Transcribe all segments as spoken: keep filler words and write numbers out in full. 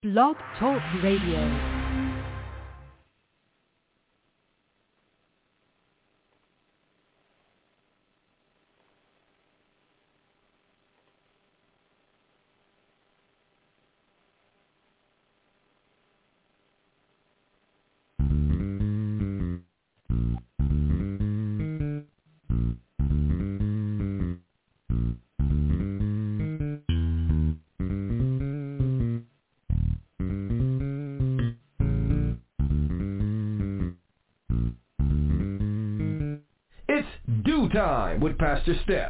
Blog Talk Radio. Time with Pastor Steph.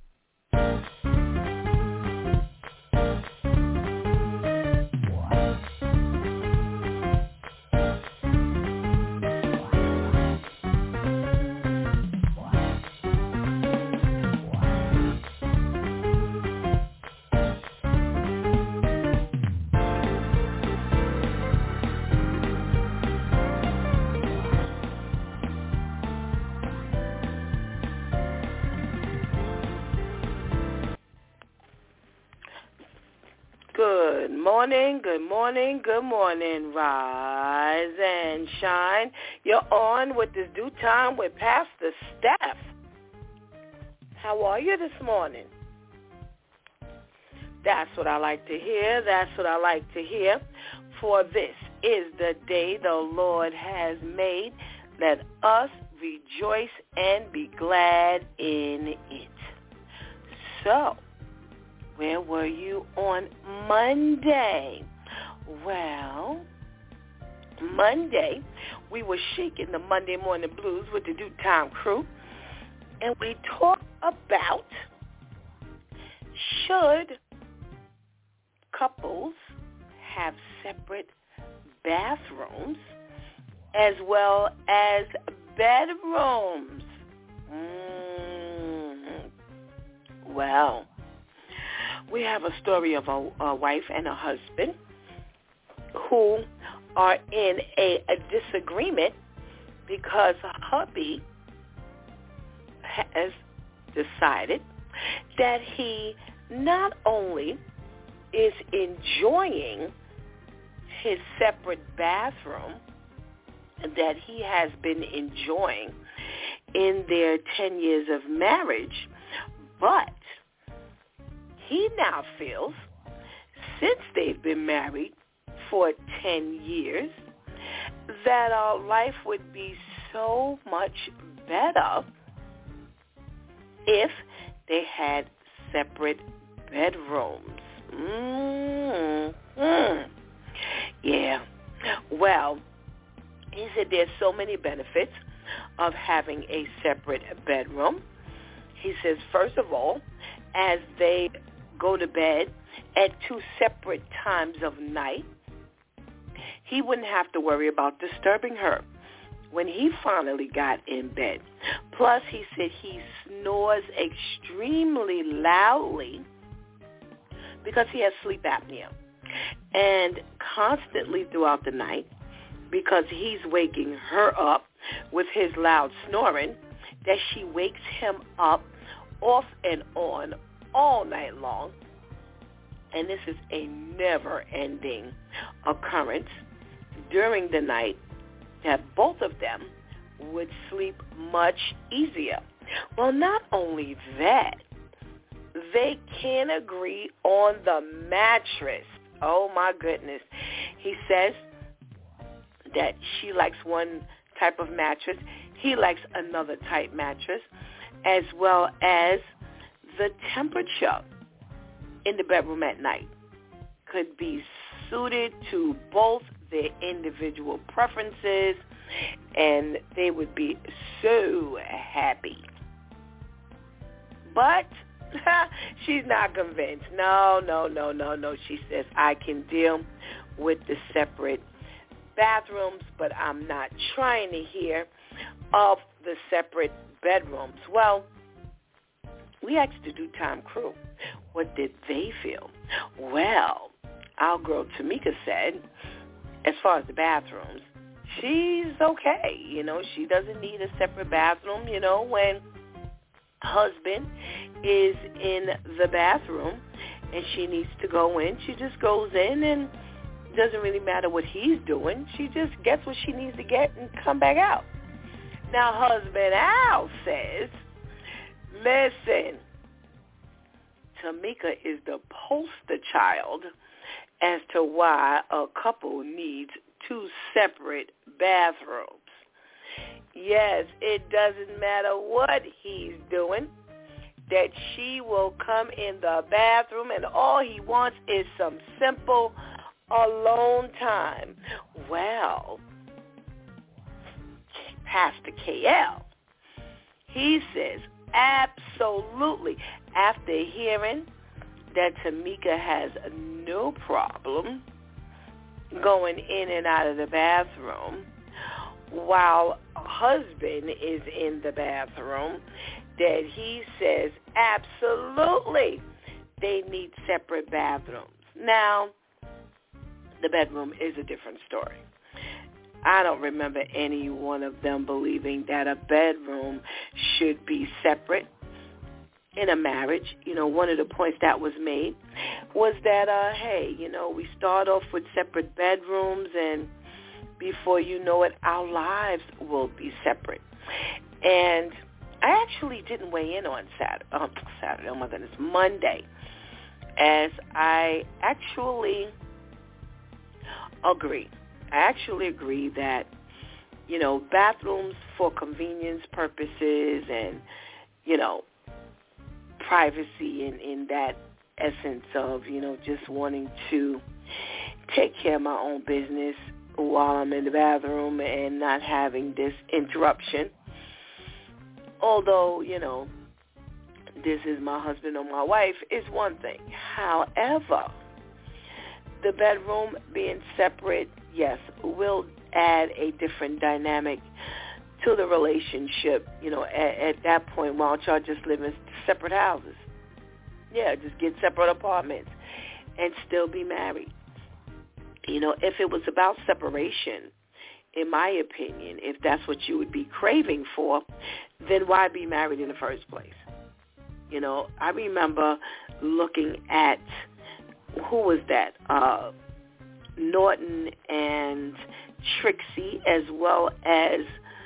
Good morning, good morning, good morning. Rise and shine. You're on with this due time with Pastor Steph. How are you this morning? That's what I like to hear. That's what I like to hear. For this is the day the Lord has made. Let us rejoice and be glad in it. So, where were you on Monday? Well, Monday, we were shaking the Monday morning blues with the Due Time crew, and we talked about should couples have separate bathrooms as well as bedrooms. Mm. Well, we have a story of a, a wife and a husband who are in a, a disagreement because hubby has decided that he not only is enjoying his separate bathroom that he has been enjoying in their ten years of marriage, but he now feels, since they've been married for ten years, that our life would be so much better if they had separate bedrooms. Mm-hmm. Yeah. Well, he said there's so many benefits of having a separate bedroom. He says, first of all, as they go to bed at two separate times of night, he wouldn't have to worry about disturbing her when he finally got in bed. Plus, he said he snores extremely loudly because he has sleep apnea. And constantly throughout the night, because he's waking her up with his loud snoring, that she wakes him up off and on all night long, and this is a never-ending occurrence during the night, that both of them would sleep much easier. Well, not only that, they can't agree on the mattress. Oh, my goodness. He says that she likes one type of mattress. He likes another type mattress, as well as the temperature in the bedroom at night could be suited to both their individual preferences, and they would be so happy. But she's not convinced. No, no, no, no, no. She says, I can deal with the separate bathrooms, but I'm not trying to hear of the separate bedrooms. Well, we asked the Due Time crew, what did they feel? Well, our girl Tamika said, as far as the bathrooms, she's okay. You know, she doesn't need a separate bathroom. You know, when husband is in the bathroom and she needs to go in, she just goes in and Doesn't really matter what he's doing. She just gets what she needs to get and come back out. Now, husband Al says, listen, Tamika is the poster child as to why a couple needs two separate bathrooms. Yes, it doesn't matter what he's doing, that she will come in the bathroom and all he wants is some simple alone time. Well, Pastor K L, he says, absolutely. After hearing that Tamika has no problem going in and out of the bathroom while husband is in the bathroom, that he says absolutely they need separate bathrooms. Now, the bedroom is a different story. I don't remember any one of them believing that a bedroom should be separate in a marriage. You know, one of the points that was made was that, uh, hey, you know, we start off with separate bedrooms, and before you know it, our lives will be separate. And I actually didn't weigh in on Saturday, um, Saturday, oh my goodness, Monday, as I actually agree. I actually agree that, you know, bathrooms for convenience purposes and, you know, privacy in, in that essence of, you know, just wanting to take care of my own business while I'm in the bathroom and not having this interruption. Although, you know, this is my husband or my wife is one thing. However, the bedroom being separate, yes, will add a different dynamic to the relationship. You know, at, at that point, why don't y'all just live in separate houses? Yeah, just get separate apartments and still be married. You know, if it was about separation, in my opinion, if that's what you would be craving for, then why be married in the first place? You know, I remember looking at, who was that? Uh, Norton and Trixie, as well as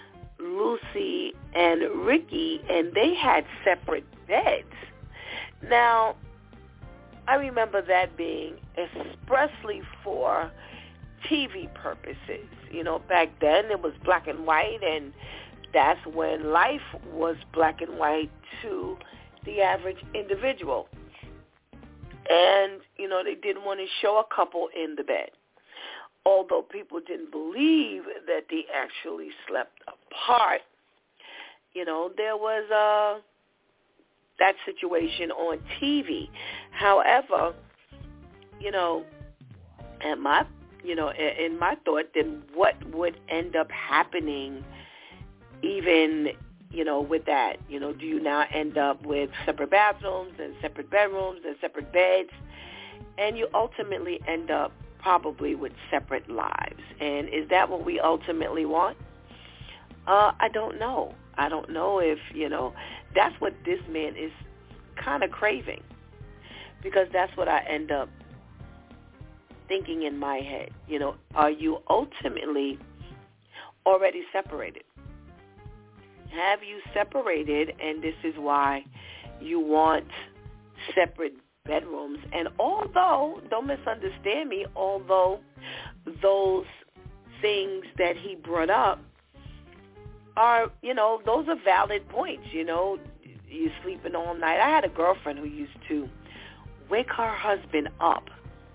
Lucy and Ricky, and they had separate beds. Now, I remember that being expressly for T V purposes. You know, back then it was black and white, and that's when life was black and white to the average individual. And, you know, they didn't want to show a couple in the bed. Although people didn't believe that they actually slept apart, you know, there was uh, that situation on T V. However, you know, and my, you know, in my thought, then what would end up happening even, you know, with that? You know, do you now end up with separate bathrooms and separate bedrooms and separate beds? And you ultimately end up probably with separate lives. And is that what we ultimately want? Uh, I don't know. I don't know if, you know, that's what this man is kind of craving, because that's what I end up thinking in my head. You know, are you ultimately already separated? Have you separated, and this is why you want separate bedrooms? And although, don't misunderstand me, although those things that he brought up are, you know, those are valid points. You know, you're sleeping all night. I had a girlfriend who used to wake her husband up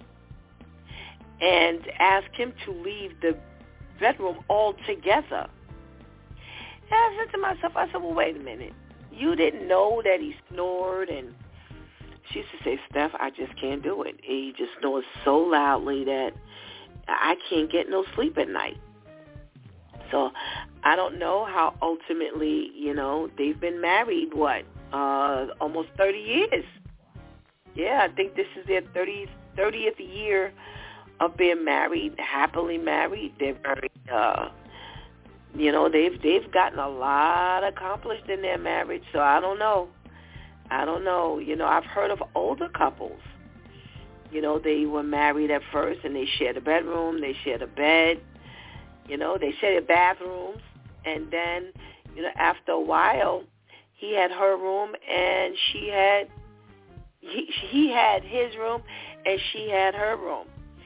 and ask him to leave the bedroom altogether. And I said to myself, I said, well, wait a minute. You didn't know that he snored? And she used to say, Steph, I just can't do it. He just snores so loudly that I can't get no sleep at night. So I don't know how ultimately, you know, they've been married, what, uh, almost thirty years. Yeah, I think this is their thirtieth year of being married, happily married. They're very, uh, you know, they've they've gotten a lot accomplished in their marriage. So I don't know. I don't know. You know, I've heard of older couples You know, they were married at first, and they shared a bedroom, they shared a bed, you know, they shared bathrooms, and then, you know, after a while, he had her room, and she had, he, he had his room, and she had her room.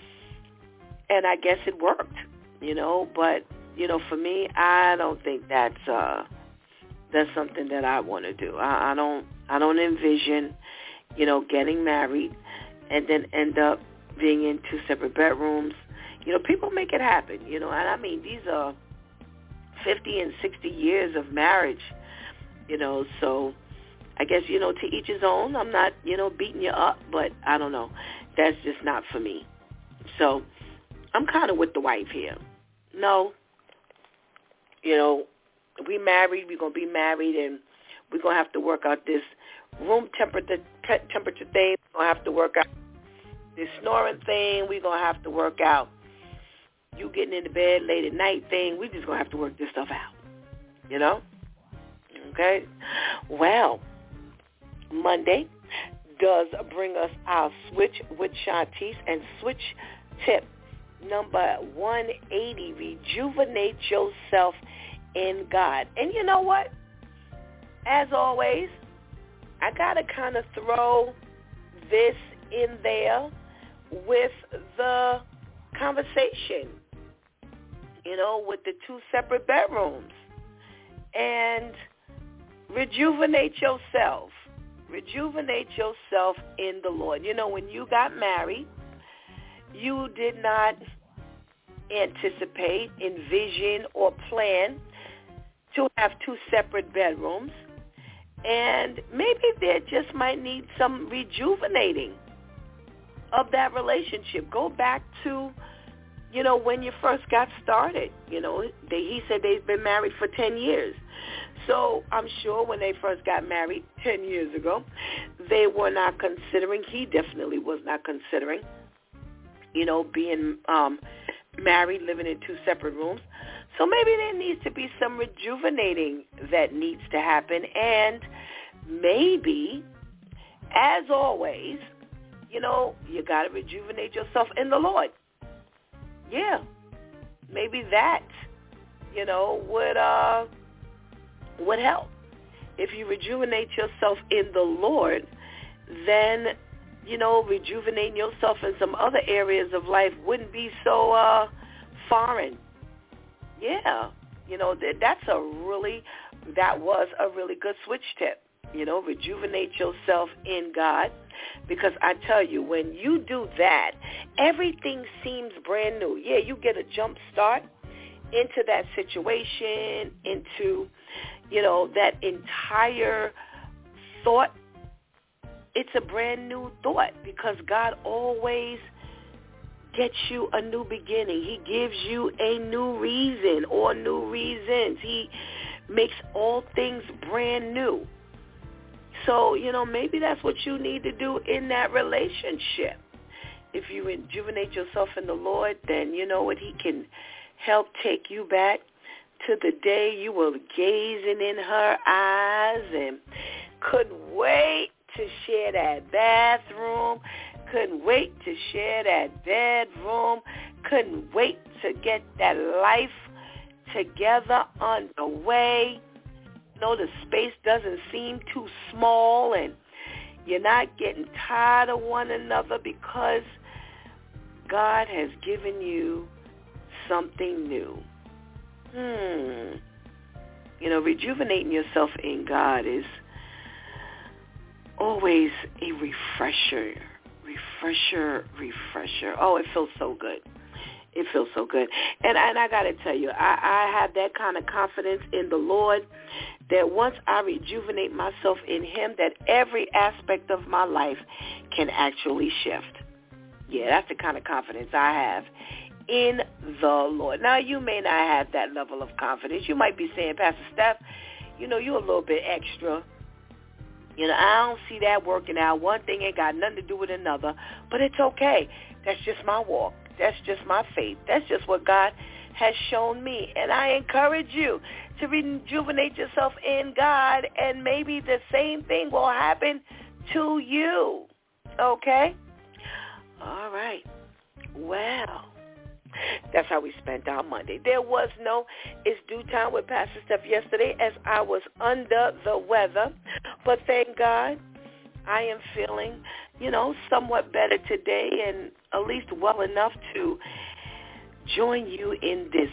And I guess it worked, you know, but, you know, for me, I don't think that's, uh, that's something that I want to do. I, I don't, I don't envision, you know, getting married and then end up being in two separate bedrooms. You know, people make it happen, you know, and I mean, these are fifty and sixty years of marriage, you know, so I guess, you know, to each his own. I'm not, you know, beating you up, but I don't know. That's just not for me. So I'm kind of with the wife here. No, you know, we married, we're going to be married, and we're going to have to work out this room temperature temperature thing. We're going to have to work out this snoring thing. We're going to have to work out you getting into bed late at night thing. We're just going to have to work this stuff out, you know? Okay? Well, Monday does bring us our Switch with Shantice, and switch tip number one eighty, rejuvenate yourself in God. And you know what? As always, I got to kind of throw this in there with the conversation, you know, with the two separate bedrooms. And rejuvenate yourself. Rejuvenate yourself in the Lord. You know, when you got married, you did not anticipate, envision, or plan to have two separate bedrooms. And maybe there just might need some rejuvenating of that relationship. Go back to, you know, when you first got started. You know, they, he said they've been married for ten years. So I'm sure when they first got married ten years ago, they were not considering, he definitely was not considering, you know, being um, married, living in two separate rooms. So maybe there needs to be some rejuvenating that needs to happen. And maybe, as always, you know, you got to rejuvenate yourself in the Lord. Yeah. Maybe that, you know, would uh, would help. If you rejuvenate yourself in the Lord, then, you know, rejuvenating yourself in some other areas of life wouldn't be so uh, foreign. Yeah, you know, that, that's a really, that was a really good switch tip. You know, rejuvenate yourself in God, because I tell you, when you do that, everything seems brand new. Yeah, you get a jump start into that situation, into, you know, that entire thought. It's a brand new thought, because God always gets you a new beginning. He gives you a new reason or new reasons. He makes all things brand new. So, you know, maybe that's what you need to do in that relationship. If you rejuvenate yourself in the Lord, then you know what, he can help take you back to the day you were gazing in her eyes and couldn't wait to share that bathroom, couldn't wait to share that bedroom, couldn't wait to get that life together underway. You know, the space doesn't seem too small, and you're not getting tired of one another, because God has given you something new. Hmm. You know, rejuvenating yourself in God is always a refresher, refresher, refresher. Oh, it feels so good. It feels so good. And, and I got to tell you, I, I have that kind of confidence in the Lord that once I rejuvenate myself in him, that every aspect of my life can actually shift. Yeah, that's the kind of confidence I have in the Lord. Now, you may not have that level of confidence. You might be saying, Pastor Steph, you know, you're a little bit extra. You know, I don't see that working out. One thing ain't got nothing to do with another, but it's okay. That's just my walk. That's just my faith. That's just what God has shown me. And I encourage you to rejuvenate yourself in God, and maybe the same thing will happen to you. Okay? All right. Well, that's how we spent our Monday. There was no It's Due Time with Pastor Steph yesterday as I was under the weather. But thank God I am feeling, you know, somewhat better today and at least well enough to join you in this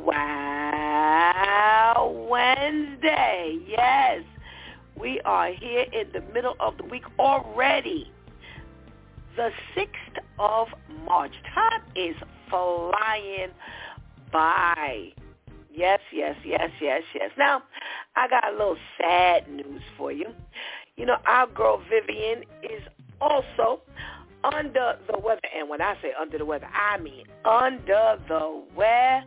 Wow Wednesday. Yes, we are here in the middle of the week already. The sixth of March. Time is flying by. Yes, yes, yes, yes, yes. Now, I got a little sad news for you. You know, our girl Vivian is also under the weather. And when I say under the weather, I mean under the weather.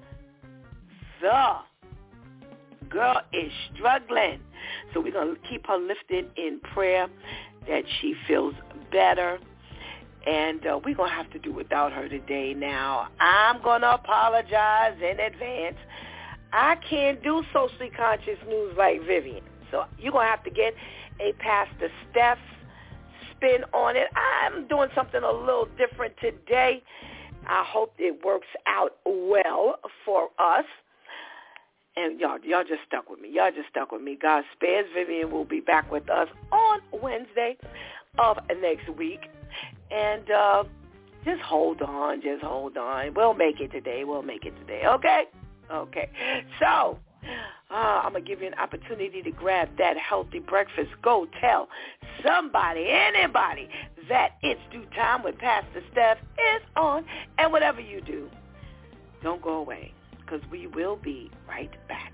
Girl is struggling. So we're going to keep her lifted in prayer that she feels better. And uh, we're going to have to do without her today now. I'm going to apologize in advance. I can't do socially conscious news like Vivian. So you're going to have to get a Pastor Steph spin on it. I'm doing something a little different today. I hope it works out well for us. And y'all, y'all just stuck with me. Y'all just stuck with me. God spares. Vivian will be back with us on Wednesday of next week. And uh, just hold on, just hold on. We'll make it today. We'll make it today, okay? Okay. So uh, I'm going to give you an opportunity to grab that healthy breakfast. Go tell somebody, anybody, that It's Due Time with Pastor Steph is on. And whatever you do, don't go away because we will be right back.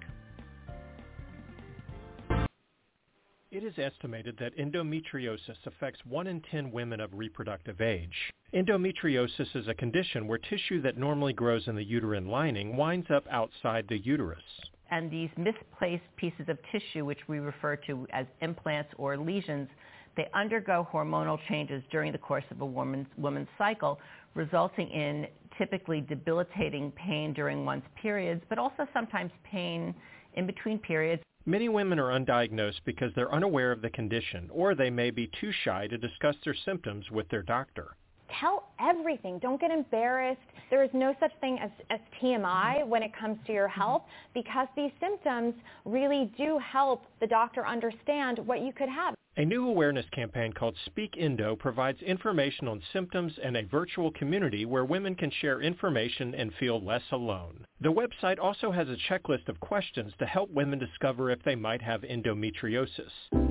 It is estimated that endometriosis affects one in ten women of reproductive age. Endometriosis is a condition where tissue that normally grows in the uterine lining winds up outside the uterus. And these misplaced pieces of tissue, which we refer to as implants or lesions, they undergo hormonal changes during the course of a woman's, woman's cycle, resulting in typically debilitating pain during one's periods, but also sometimes pain in between periods. Many women are undiagnosed because they're unaware of the condition, or they may be too shy to discuss their symptoms with their doctor. Tell everything. Don't get embarrassed. There is no such thing as, as T M I when it comes to your health, because these symptoms really do help the doctor understand what you could have. A new awareness campaign called Speak Endo provides information on symptoms and a virtual community where women can share information and feel less alone. The website also has a checklist of questions to help women discover if they might have endometriosis.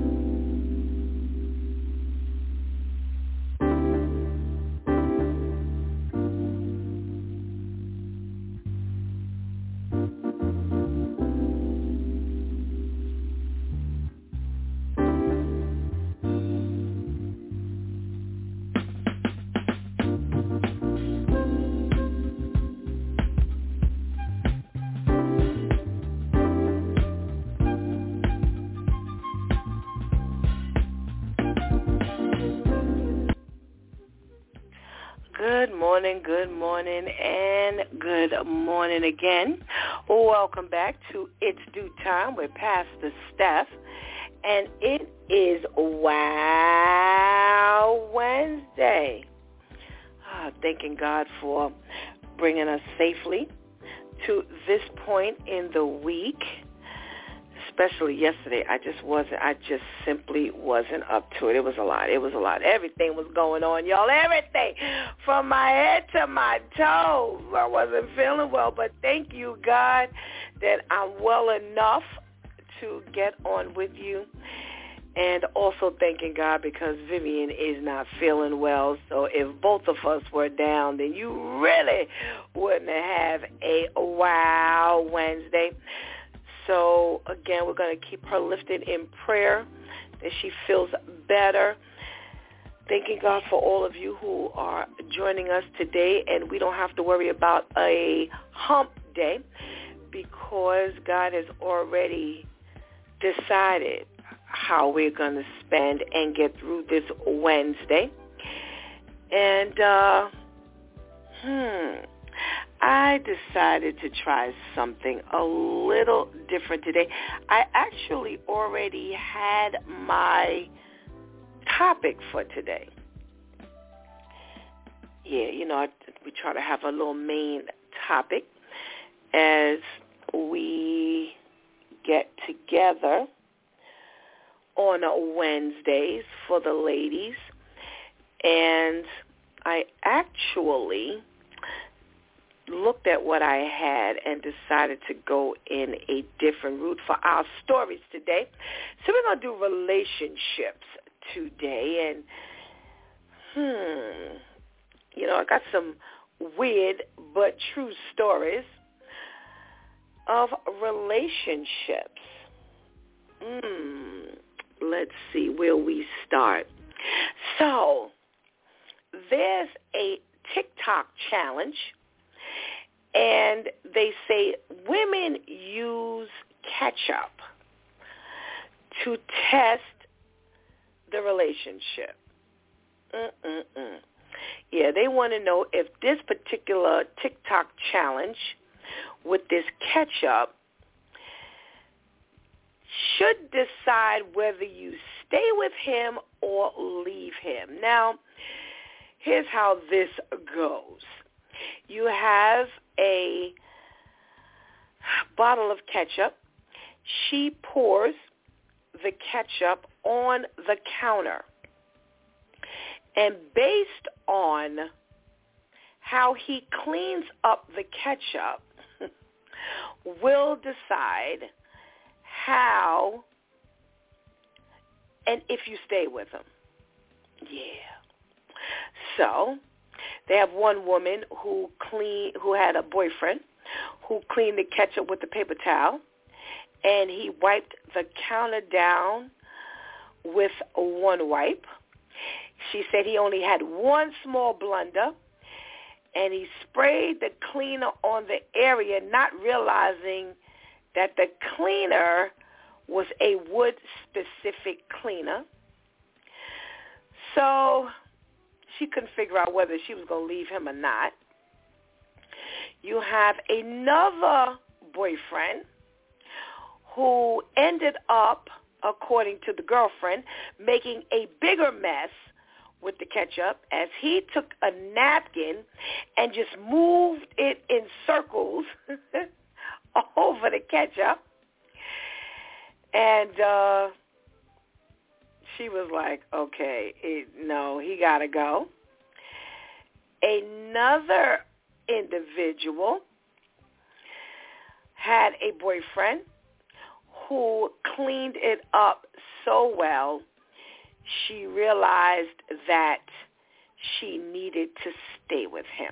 Good morning, good morning, and good morning again. Welcome back to It's Due Time with Pastor Steph, and it is Wow Wednesday. Ah, thanking God for bringing us safely to this point in the week. Especially yesterday, I just wasn't, I just simply wasn't up to it. It was a lot. It was a lot. Everything was going on, y'all. Everything from my head to my toes. I wasn't feeling well, but thank you, God, that I'm well enough to get on with you. And also thanking God because Vivian is not feeling well. So if both of us were down, then you really wouldn't have a Wow Wednesday. So, again, we're going to keep her lifted in prayer, that she feels better. Thanking God for all of you who are joining us today, and we don't have to worry about a hump day because God has already decided how we're going to spend and get through this Wednesday. And, uh, hmm... I decided to try something a little different today. I actually already had my topic for today. yeah, you know, I, we try to have a little main topic as we get together on Wednesdays for the ladies. And I actually looked at what I had and decided to go in a different route for our stories today. So we're going to do relationships today. And, hmm, you know, I got some weird but true stories of relationships. Hmm, let's see where we start. So there's a TikTok challenge, and they say women use ketchup to test the relationship. Mm-mm-mm. Yeah, they want to know if this particular TikTok challenge with this ketchup should decide whether you stay with him or leave him. Now, here's how this goes. You have a bottle of ketchup. She pours the ketchup on the counter. And based on how he cleans up the ketchup, will decide how and if you stay with him. Yeah. So they have one woman who clean who had a boyfriend who cleaned the ketchup with a paper towel, and he wiped the counter down with one wipe. She said he only had one small blunder, and he sprayed the cleaner on the area, not realizing that the cleaner was a wood-specific cleaner. So she couldn't figure out whether she was going to leave him or not. You have another boyfriend who ended up, according to the girlfriend, making a bigger mess with the ketchup as he took a napkin and just moved it in circles over the ketchup. And uh, she was like, okay, it, no, he got to go. Another individual had a boyfriend who cleaned it up so well, she realized that she needed to stay with him.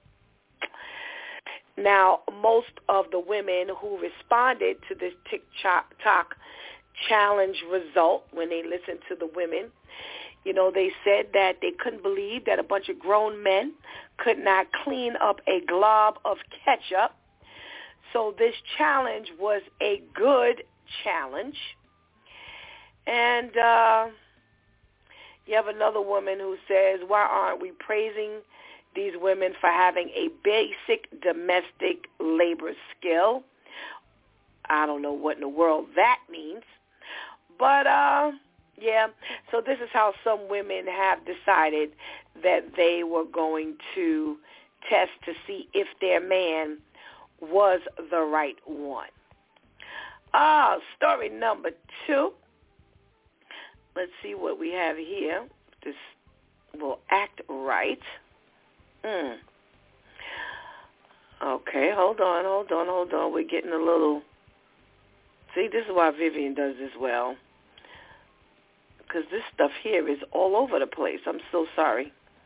Now, most of the women who responded to this TikTok challenge result, when they listened to the women, you know, they said that they couldn't believe that a bunch of grown men could not clean up a glob of ketchup. So this challenge was a good challenge. And uh, you have another woman who says, why aren't we praising these women for having a basic domestic labor skill? I don't know what in the world that means. But, uh, yeah, so this is how some women have decided that they were going to test to see if their man was the right one. Ah, uh, story number two. Let's see what we have here. This will act right. Mm. Okay, hold on, hold on, hold on. We're getting a little... See, this is why Vivian does this well. Because this stuff here is all over the place. I'm so sorry.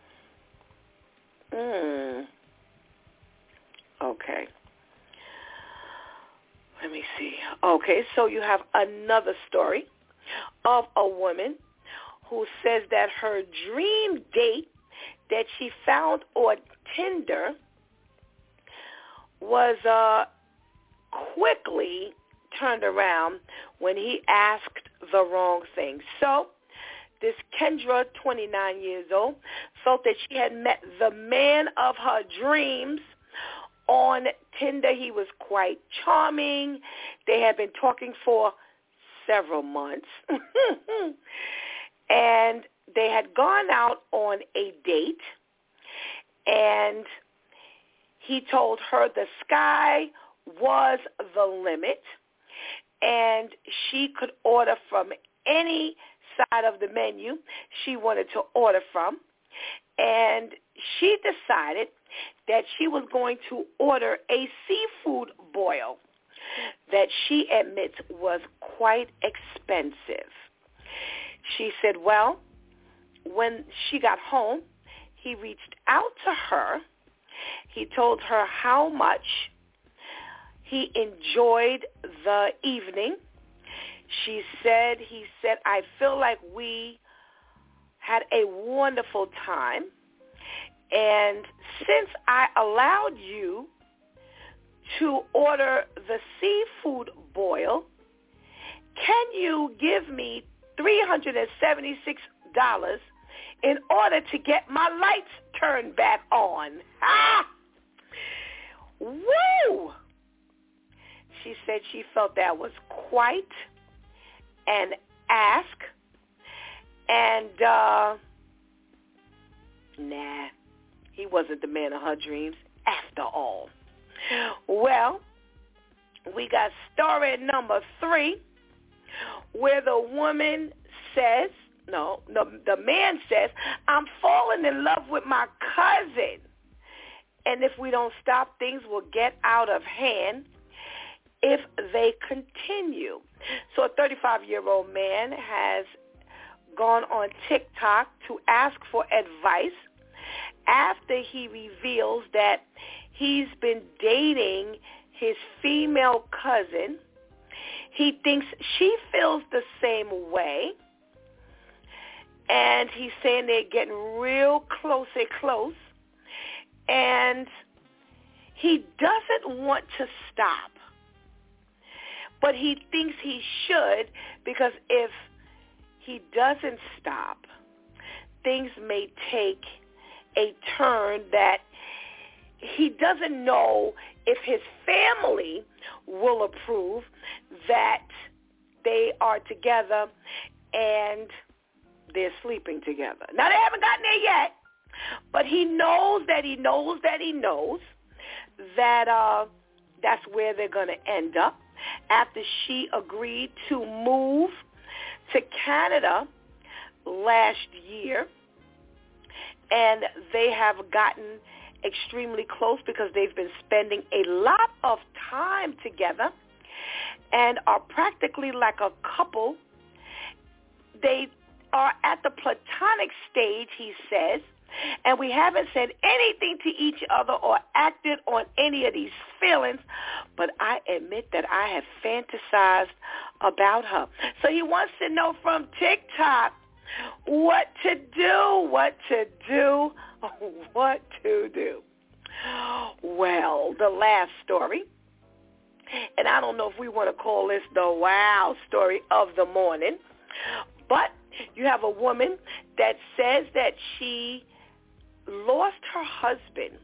Mm. Okay. Let me see. Okay, so you have another story of a woman who says that her dream date that she found on Tinder was uh, quickly turned around when he asked the wrong thing. So this Kendra, twenty-nine years old, felt that she had met the man of her dreams on Tinder. He was quite charming. They had been talking for several months. And they had gone out on a date. and he told her the sky was the limit, and she could order from any side of the menu she wanted to order from. And she decided that she was going to order a seafood boil that she admits was quite expensive. She said, well, when she got home, he reached out to her. He told her how much he enjoyed the evening. She said, he said, I feel like we had a wonderful time. And since I allowed you to order the seafood boil, can you give me three hundred seventy-six dollars in order to get my lights turned back on? Ah! Woo! She said she felt that was quite an ask. And, uh, nah, he wasn't the man of her dreams after all. Well, we got story number three, where the woman says, no, the, the man says, I'm falling in love with my cousin. And if we don't stop, things will get out of hand if they continue. So a thirty-five-year-old man has gone on TikTok to ask for advice after he reveals that he's been dating his female cousin. He thinks she feels the same way, and he's saying they're getting real close and close, and he doesn't want to stop, but he thinks he should, because if he doesn't stop, things may take a turn that he doesn't know if his family will approve that they are together and they're sleeping together. Now, they haven't gotten there yet, but he knows that he knows that he knows that uh, that's where they're going to end up after she agreed to move to Canada last year, and they have gotten extremely close because they've been spending a lot of time together and are practically like a couple. They are at the platonic stage, he says, and we haven't said anything to each other or acted on any of these feelings, but I admit that I have fantasized about her. So he wants to know from TikTok what to do, what to do, what to do. Well, the last story, and I don't know if we want to call this the wow story of the morning, but you have a woman that says that she lost her husband,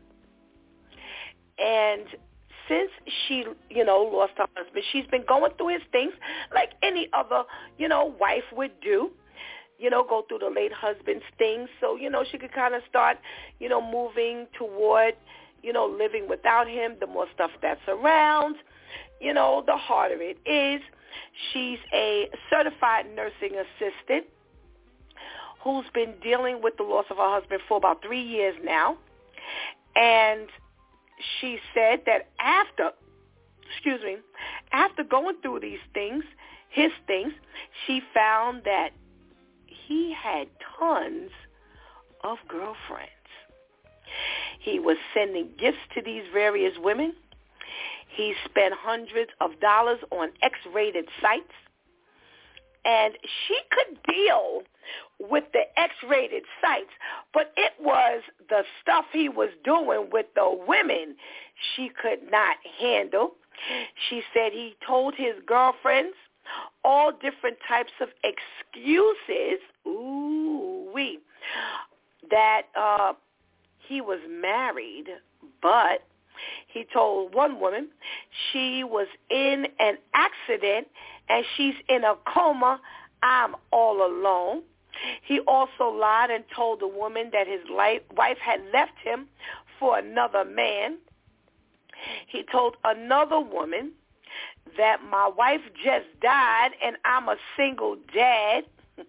and since she, you know, lost her husband, she's been going through his things like any other, you know, wife would do, you know, go through the late husband's things, so, you know, she could kind of start, you know, moving toward, you know, living without him. The more stuff that's around, you know, the harder it is. She's a certified nursing assistant who's been dealing with the loss of her husband for about three years now. And she said that after, excuse me, after going through these things, his things, she found that he had tons of girlfriends. He was sending gifts to these various women. He spent hundreds of dollars on X-rated sites. And she could deal with the X-rated sites, but it was the stuff he was doing with the women she could not handle. She said he told his girlfriends all different types of excuses, ooh-wee, that uh, he was married, but he told one woman she was in an accident and she's in a coma. I'm all alone. He also lied and told the woman that his wife had left him for another man. He told another woman that my wife just died and I'm a single dad.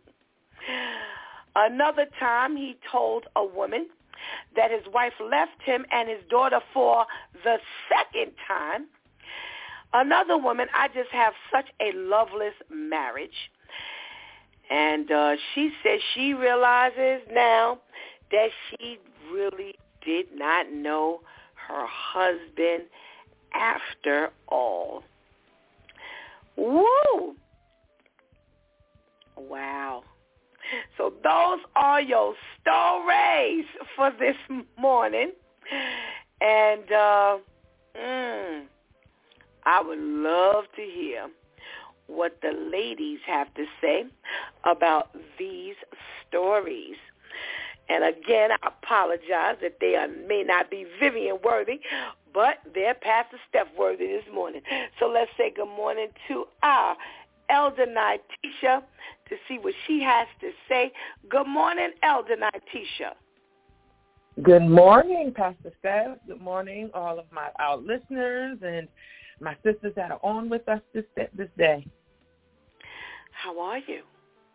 Another time he told a woman that his wife left him and his daughter for the second time. Another woman, I just have such a loveless marriage. And uh, she says she realizes now that she really did not know her husband after all. Woo! Wow. So those are your stories for this morning. And uh, mm, I would love to hear what the ladies have to say about these stories. And again, I apologize that they are, may not be Vivian worthy, but they're Pastor Steph worthy this morning. So let's say good morning to our Elder Nitisha to see what she has to say. Good morning, Elder Nitisha. Good morning, Pastor Steph. Good morning, all of my our listeners and my sisters that are on with us this this day. How are you?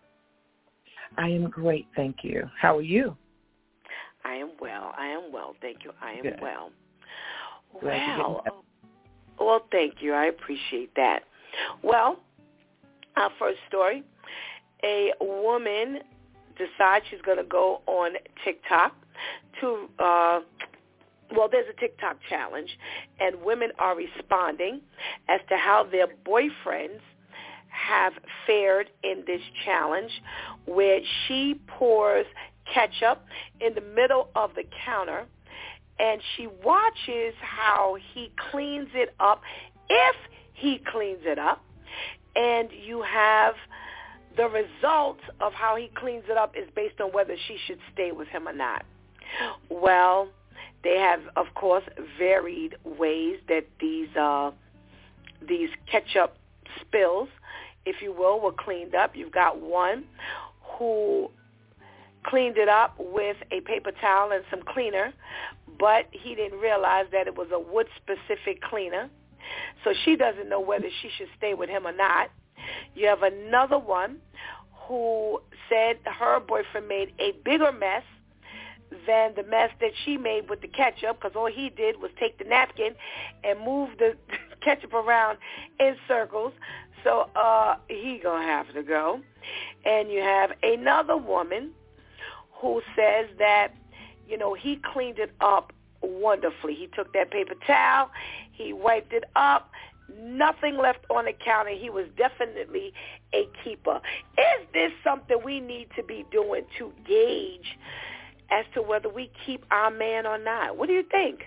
I am great, thank you. How are you? I am well. I am well, thank you. I am Good. well. Glad Well, well, thank you. I appreciate that. Well, our first story, a woman decides she's going to go on TikTok to, uh, well, there's a TikTok challenge, and women are responding as to how their boyfriends have fared in this challenge, where she pours ketchup in the middle of the counter, and she watches how he cleans it up, if he cleans it up, and you have the results of how he cleans it up is based on whether she should stay with him or not. Well, they have, of course, varied ways that these uh, these ketchup spills, if you will, were cleaned up. You've got one who cleaned it up with a paper towel and some cleaner, but he didn't realize that it was a wood-specific cleaner. So she doesn't know whether she should stay with him or not. You have another one who said her boyfriend made a bigger mess than the mess that she made with the ketchup, because all he did was take the napkin and move the ketchup around in circles. So uh, he gonna have to go. And you have another woman who says that, you know, he cleaned it up wonderfully. He took that paper towel, he wiped it up, nothing left on the counter. He was definitely a keeper. Is this something we need to be doing to gauge as to whether we keep our man or not? What do you think?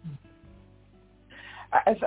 I, I,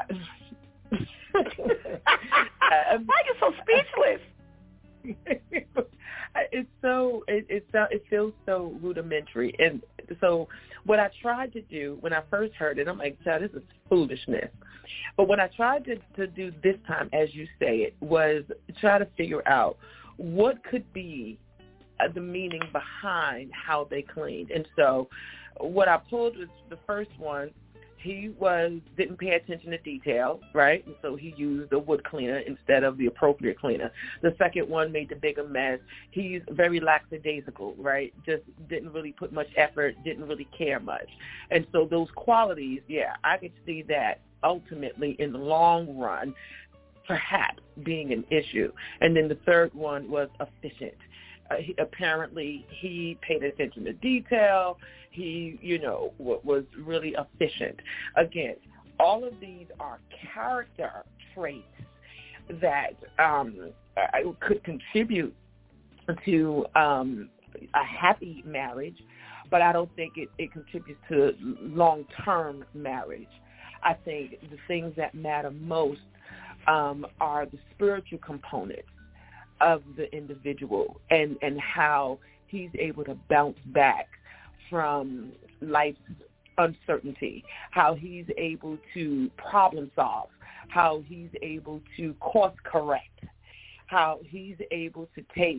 I, Why are you so speechless? It's so it it, it feels so rudimentary, and so what I tried to do when I first heard it, I'm like, child, this is foolishness. But what I tried to, to do this time, as you say it, was try to figure out what could be the meaning behind how they cleaned. And so what I pulled was the first one. He was didn't pay attention to detail, right? And so he used a wood cleaner instead of the appropriate cleaner. The second one made the bigger mess. He's very lackadaisical, right? Just didn't really put much effort, didn't really care much. And so those qualities, yeah, I could see that ultimately in the long run perhaps being an issue. And then the third one was efficient. Uh, he, apparently he paid attention to detail. He, you know, w- was really efficient. Again, all of these are character traits that um, could contribute to um, a happy marriage, but I don't think it, it contributes to long-term marriage. I think the things that matter most um, are the spiritual components of the individual and, and how he's able to bounce back from life's uncertainty, how he's able to problem solve, how he's able to course correct, how he's able to take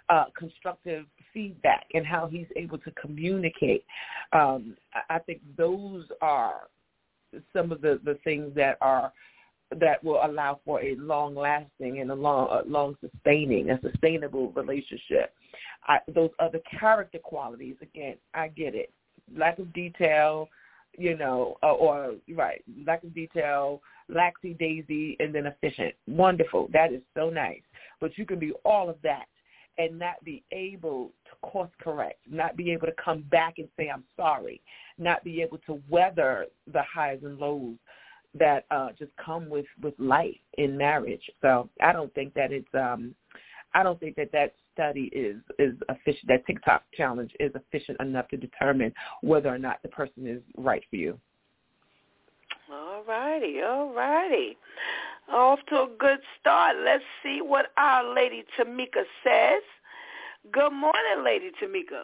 uh, constructive feedback and how he's able to communicate. Um, I think those are some of the, the things that are that will allow for a long-lasting and a long, a long-sustaining, a sustainable relationship. I, those other character qualities, again, I get it. Lack of detail, you know, or, or right, lack of detail, laxy-daisy, and then efficient. Wonderful. That is so nice. But you can be all of that and not be able to course correct, not be able to come back and say, I'm sorry, not be able to weather the highs and lows that uh, just come with, with life in marriage. So I don't think that it's, um, I don't think that that study is, is efficient, that TikTok challenge is efficient enough to determine whether or not the person is right for you. All righty, all righty. Off to a good start. Let's see what our Lady Tamika says. Good morning, Lady Tamika.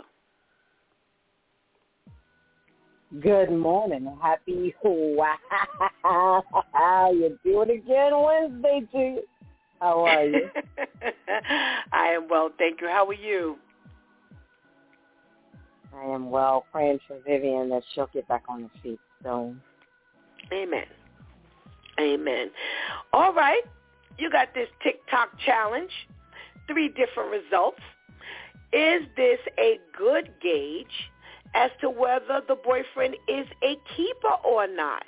Good morning. Happy wow. You're doing it again Wednesday, to you. How are you? I am well, thank you. How are you? I am well. Praying for Vivian that she'll get back on her feet soon. Amen. Amen. All right. You got this TikTok challenge. Three different results. Is this a good gauge as to whether the boyfriend is a keeper or not?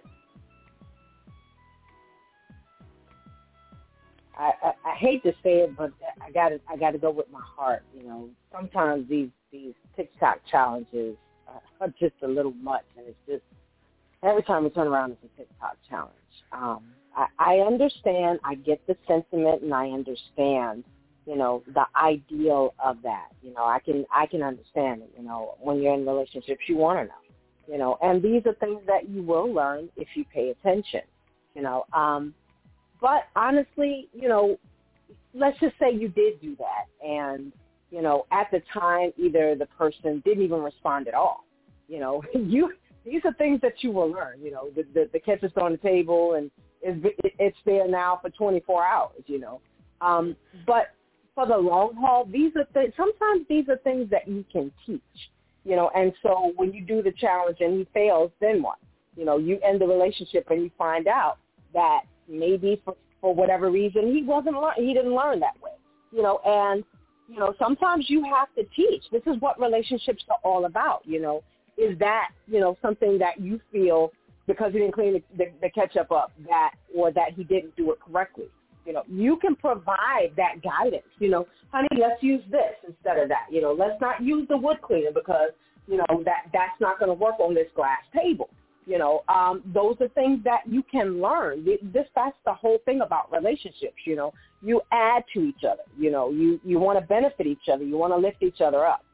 I, I, I hate to say it, but I got to I got to go with my heart. You know, sometimes these these TikTok challenges are just a little much, and it's just every time we turn around, it's a TikTok challenge. Um, I, I understand, I get the sentiment, and I understand, you know, the ideal of that. You know, I can I can understand it. You know, when you're in relationships, you want to know. You know, and these are things that you will learn if you pay attention. You know. Um, But honestly, you know, let's just say you did do that, and, you know, at the time, either the person didn't even respond at all. You know, you these are things that you will learn. You know, the the, the ketchup's on the table, and it's, it's there now for twenty-four hours, you know. Um, but for the long haul, these are th- sometimes these are things that you can teach, you know. And so when you do the challenge and he fails, then what? You know, you end the relationship and you find out that maybe for, for whatever reason he wasn't lear- he didn't learn that way, you know. And you know, sometimes you have to teach. This is what relationships are all about, you know. Is that, you know, something that you feel because he didn't clean the, the, the ketchup up, that or that he didn't do it correctly? You know, you can provide that guidance. You know, honey, let's use this instead of that. You know, let's not use the wood cleaner because, you know, that that's not going to work on this glass table. You know, um, those are things that you can learn. This, that's the whole thing about relationships. You know, you add to each other. You know, you, you want to benefit each other. You want to lift each other up.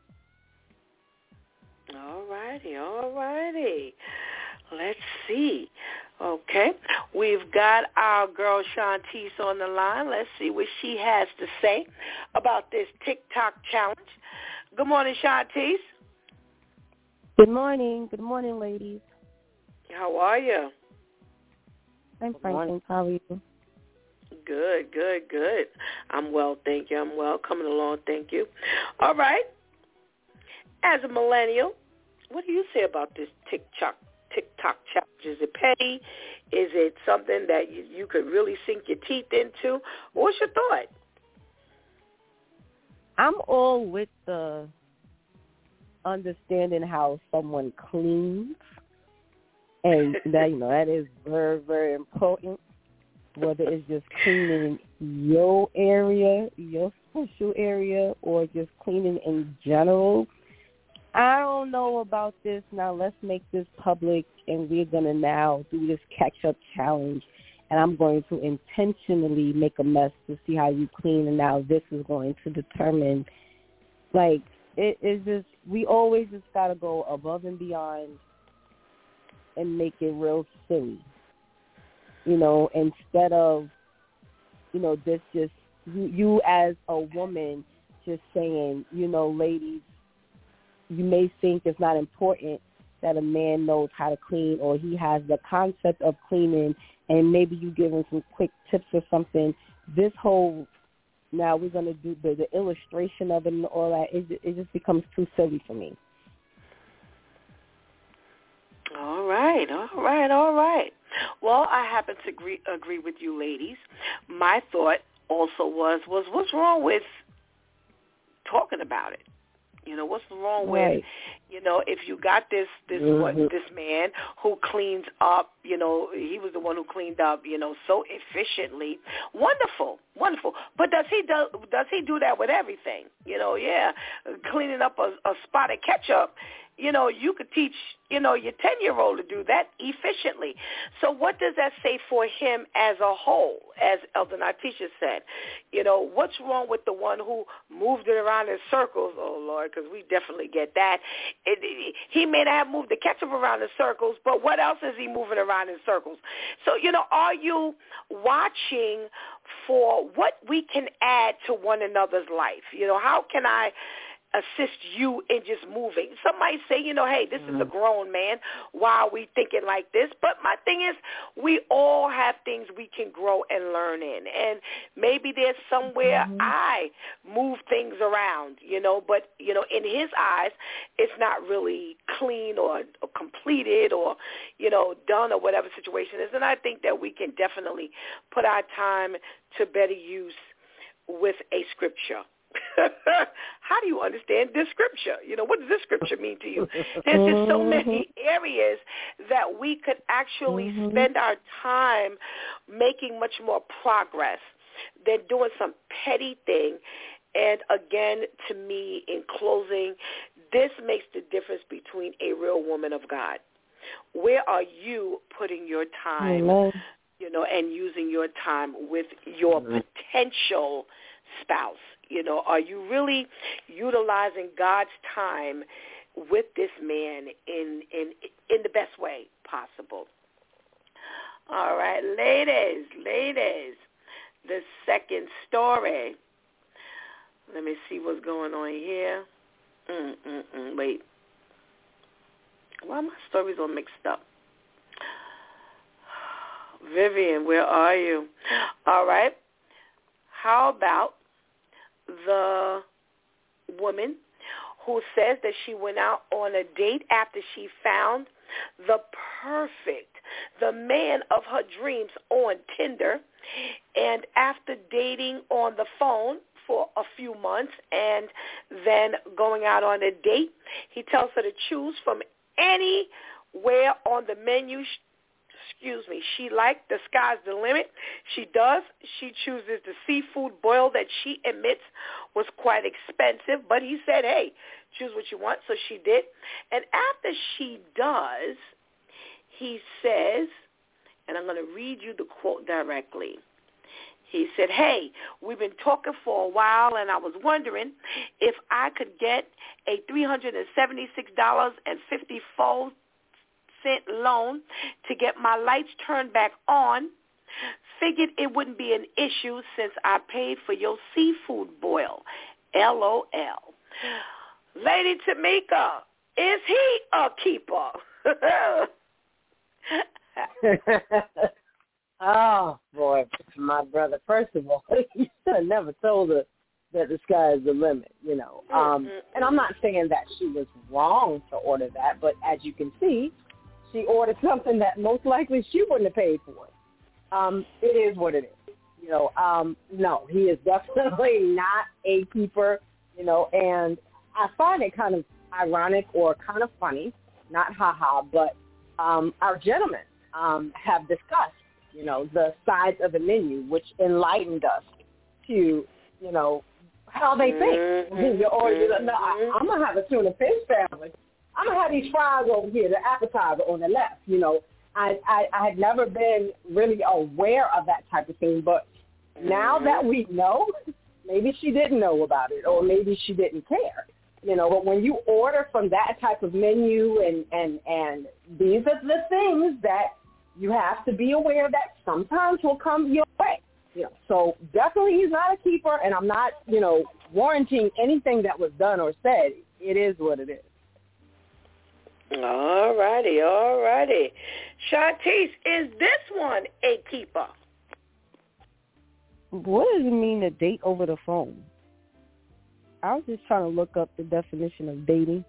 All righty, all righty. Let's see. Okay, we've got our girl Shantice on the line. Let's see what she has to say about this TikTok challenge. Good morning, Shantice. Good morning. Good morning, ladies. How are you? I'm fine. How are you? Good, good, good. I'm well, thank you. I'm well. Coming along, thank you. All right. As a millennial, what do you say about this TikTok TikTok challenge? Is it petty? Is it something that you, you could really sink your teeth into? What's your thought? I'm all with the understanding how someone cleans. And that, you know, that is very, very important, whether it's just cleaning your area, your social area, or just cleaning in general. I don't know about this. Now let's make this public, and we're going to now do this catch-up challenge, and I'm going to intentionally make a mess to see how you clean, and now this is going to determine, like, it is just, we always just got to go above and beyond and make it real silly, you know, instead of, you know, this just, you, you as a woman just saying, you know, ladies, you may think it's not important that a man knows how to clean or he has the concept of cleaning, and maybe you give him some quick tips or something. This whole now we're going to do the, the illustration of it and all that. It, it just becomes too silly for me. All right, all right, all right. Well, I happen to agree, agree with you ladies. My thought also was, was what's wrong with talking about it? You know, what's wrong right. with, you know, if you got this this mm-hmm. what this man who cleans up, you know, he was the one who cleaned up, you know, so efficiently. Wonderful, wonderful. But does he do does he do that with everything? You know, yeah, cleaning up a, a spot of ketchup. You know, you could teach, you know, your ten-year-old to do that efficiently. So what does that say for him as a whole, as Elder Natisha said? You know, what's wrong with the one who moved it around in circles? Oh, Lord, because we definitely get that. It, it, he may not have moved the ketchup around in circles, but what else is he moving around in circles? So, you know, are you watching for what we can add to one another's life? You know, how can I assist you in just moving? Some might say, you know, hey, this mm-hmm. is a grown man. Why are we thinking like this? But my thing is, we all have things we can grow and learn in. And maybe there's somewhere mm-hmm. I move things around, you know, but, you know, in his eyes, it's not really clean or, or completed or, you know, done or whatever situation is. And I think that we can definitely put our time to better use with a scripture. How do you understand this scripture? You know, what does this scripture mean to you? There's just so many areas that we could actually mm-hmm. spend our time making much more progress than doing some petty thing. And again, to me, in closing, this makes the difference between a real woman of God. Where are you putting your time, mm-hmm. you know, and using your time with your mm-hmm. potential spouse? You know, are you really utilizing God's time with this man in in in the best way possible? All right, ladies, ladies, the second story. Let me see what's going on here. Mm-mm-mm, wait. Why are my stories all mixed up? Vivian, where are you? All right. How about the woman who says that she went out on a date after she found the perfect, the man of her dreams on Tinder, and after dating on the phone for a few months and then going out on a date, he tells her to choose from anywhere on the menu. Excuse me, she liked the sky's the limit. She does. She chooses the seafood boil that she admits was quite expensive, but he said, hey, choose what you want, so she did. And after she does, he says, and I'm going to read you the quote directly. He said, hey, we've been talking for a while, and I was wondering if I could get a three hundred seventy-six dollars and fifty-four cents cent loan to get my lights turned back on. Figured it wouldn't be an issue since I paid for your seafood boil. L O L. Lady Tamika, is he a keeper? Oh, boy, my brother. First of all, you should have never told her that the sky is the limit, you know. Um, and I'm not saying that she was wrong to order that, but as you can see, she ordered something that most likely she wouldn't have paid for. Um, it is what it is. You know, um, no, he is definitely not a keeper, you know, and I find it kind of ironic or kind of funny, not ha-ha, but um, our gentlemen um, have discussed, you know, the sides of the menu, which enlightened us to, you know, how they think. Mm-hmm. Or, you know, no, I, I'm going to have a tuna fish sandwich. I'm going to have these fries over here, the appetizer on the left. You know, I, I, I had never been really aware of that type of thing, but now that we know, maybe she didn't know about it, or maybe she didn't care. You know, but when you order from that type of menu, and, and, and these are the things that you have to be aware that sometimes will come your way. You know, so definitely he's not a keeper, and I'm not, you know, warranting anything that was done or said. It is what it is. All righty, all righty. Shantice, is this one a keeper? what does it mean to date over the phone? I was just trying to look up the definition of dating,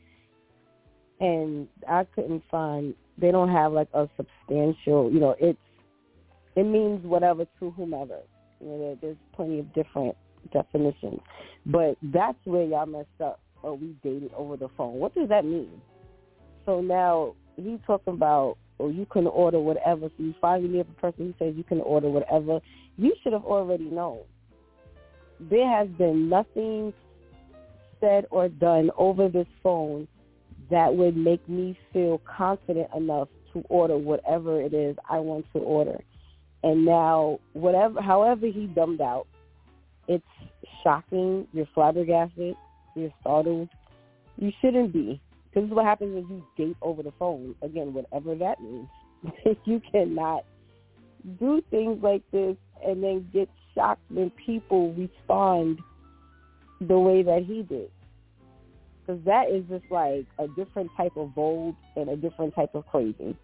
and I couldn't find. They don't have like a substantial. You know, it's it means whatever to whomever. You know, there, there's plenty of different definitions, but that's where y'all messed up. Or we dated over the phone. What does that mean? So now he's talking about, or you can order whatever. So you finally have a person who says you can order whatever. You should have already known. There has been nothing said or done over this phone that would make me feel confident enough to order whatever it is I want to order. And now, whatever, however he dumbed out, it's shocking. You're flabbergasted. You're startled. You shouldn't be. This is what happens when you date over the phone. Again, whatever that means. You cannot do things like this and then get shocked when people respond the way that he did. Because that is just like a different type of bold and a different type of crazy.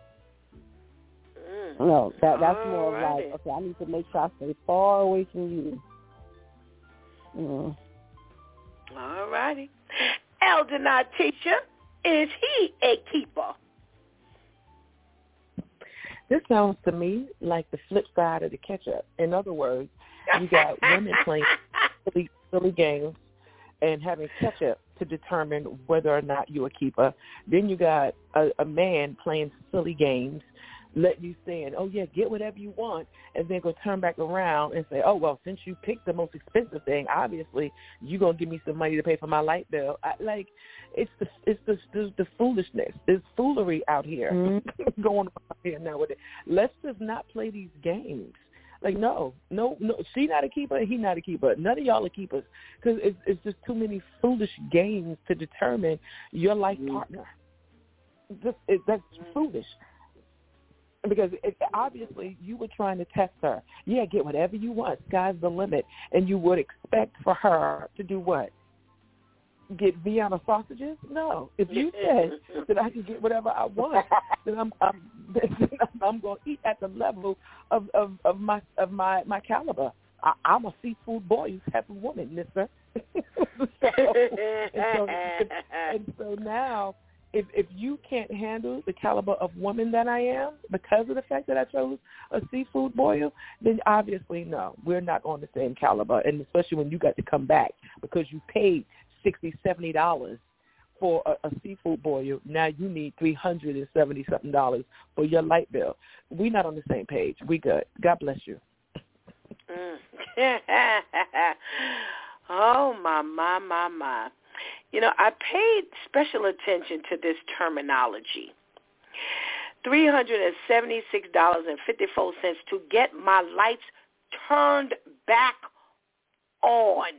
Mm. No, that that's All more righty. of like, okay, I need to make sure I stay far away from you. Mm. All righty. Elder Natisha, is he a keeper? This sounds to me like the flip side of the catch-up. In other words, you got women playing silly, silly games and having catch-up to determine whether or not you're a keeper. Then you got a, a man playing silly games, letting you saying, oh, yeah, get whatever you want, and then go turn back around and say, oh, well, since you picked the most expensive thing, obviously you're going to give me some money to pay for my light bill. I, like, it's the it's the, the, the foolishness. There's foolery out here mm-hmm. going on here nowadays. Let's just not play these games. Like, no, no, no. She not a keeper, he not a keeper. None of y'all are keepers because it's, it's just too many foolish games to determine your life mm-hmm. partner. Just, it, that's mm-hmm. foolish. Because it, obviously you were trying to test her. Yeah, get whatever you want. Sky's the limit. And you would expect for her to do what? Get Vienna sausages? No. If you said that I can get whatever I want, then I'm I'm, I'm going to eat at the level of, of, of my of my, my caliber. I, I'm a seafood boy type of woman, mister. so, and, so, and so now, If if you can't handle the caliber of woman that I am because of the fact that I chose a seafood boil, then obviously no, we're not on the same caliber. And especially when you got to come back because you paid sixty dollars, seventy dollars for a, a seafood boil, now you need three hundred seventy dollars something dollars for your light bill. We're not on the same page. We good. God bless you. mm. Oh, my, my, my, my. You know, I paid special attention to this terminology. three hundred seventy-six dollars and fifty-four cents to get my lights turned back on.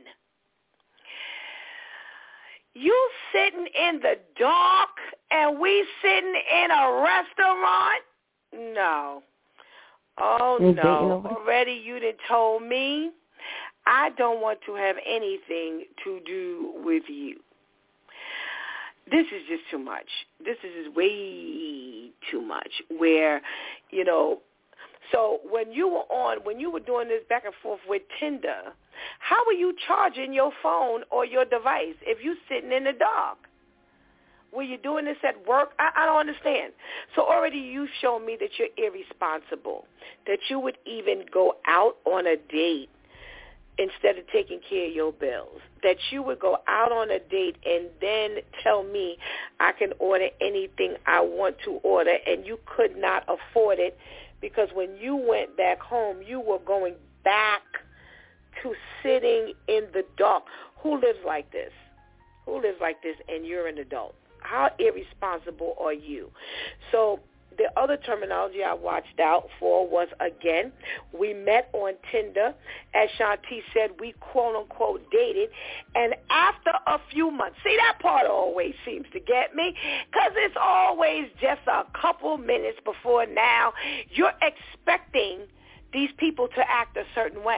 You sitting in the dark and we sitting in a restaurant? No. Oh, no. Already you done told me I don't want to have anything to do with you. This is just too much. This is just way too much where, you know, so when you were on, when you were doing this back and forth with Tinder, how were you charging your phone or your device if you sitting in the dark? Were you doing this at work? I, I don't understand. So already you've shown me that you're irresponsible, that you would even go out on a date instead of taking care of your bills, that you would go out on a date and then tell me I can order anything I want to order, and you could not afford it because when you went back home, you were going back to sitting in the dark. Who lives like this? Who lives like this and you're an adult? How irresponsible are you? So the other terminology I watched out for was, again, we met on Tinder. As Shanti said, we quote-unquote dated. And after a few months, see, that part always seems to get me because it's always just a couple minutes before now you're expecting these people to act a certain way.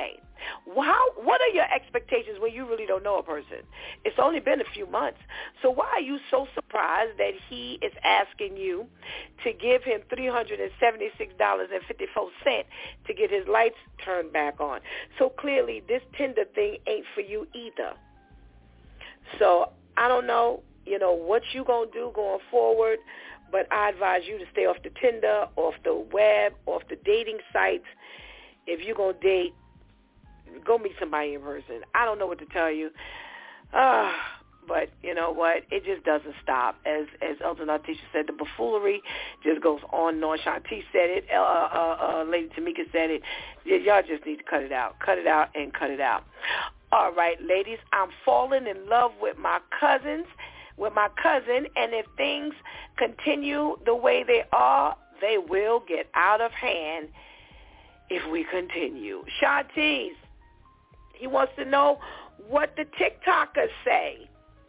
How, what are your expectations when you really don't know a person? It's only been a few months. So why are you so surprised that he is asking you to give him three hundred seventy-six dollars and fifty-four cents to get his lights turned back on? So clearly this Tinder thing ain't for you either. So I don't know, you know, what you going to do going forward, but I advise you to stay off the Tinder, off the web, off the dating sites. If you're going to date, go meet somebody in person. I don't know what to tell you. Uh, but you know what? It just doesn't stop. As as Elder Natisha said, the buffoonery just goes on and on. Shanti said it. Uh, uh, uh, Lady Tamika said it. Y- y'all just need to cut it out. Cut it out and cut it out. All right, ladies, I'm falling in love with my cousins, with my cousin, and if things continue the way they are, they will get out of hand if we continue. Shanti's, he wants to know what the TikTokers say.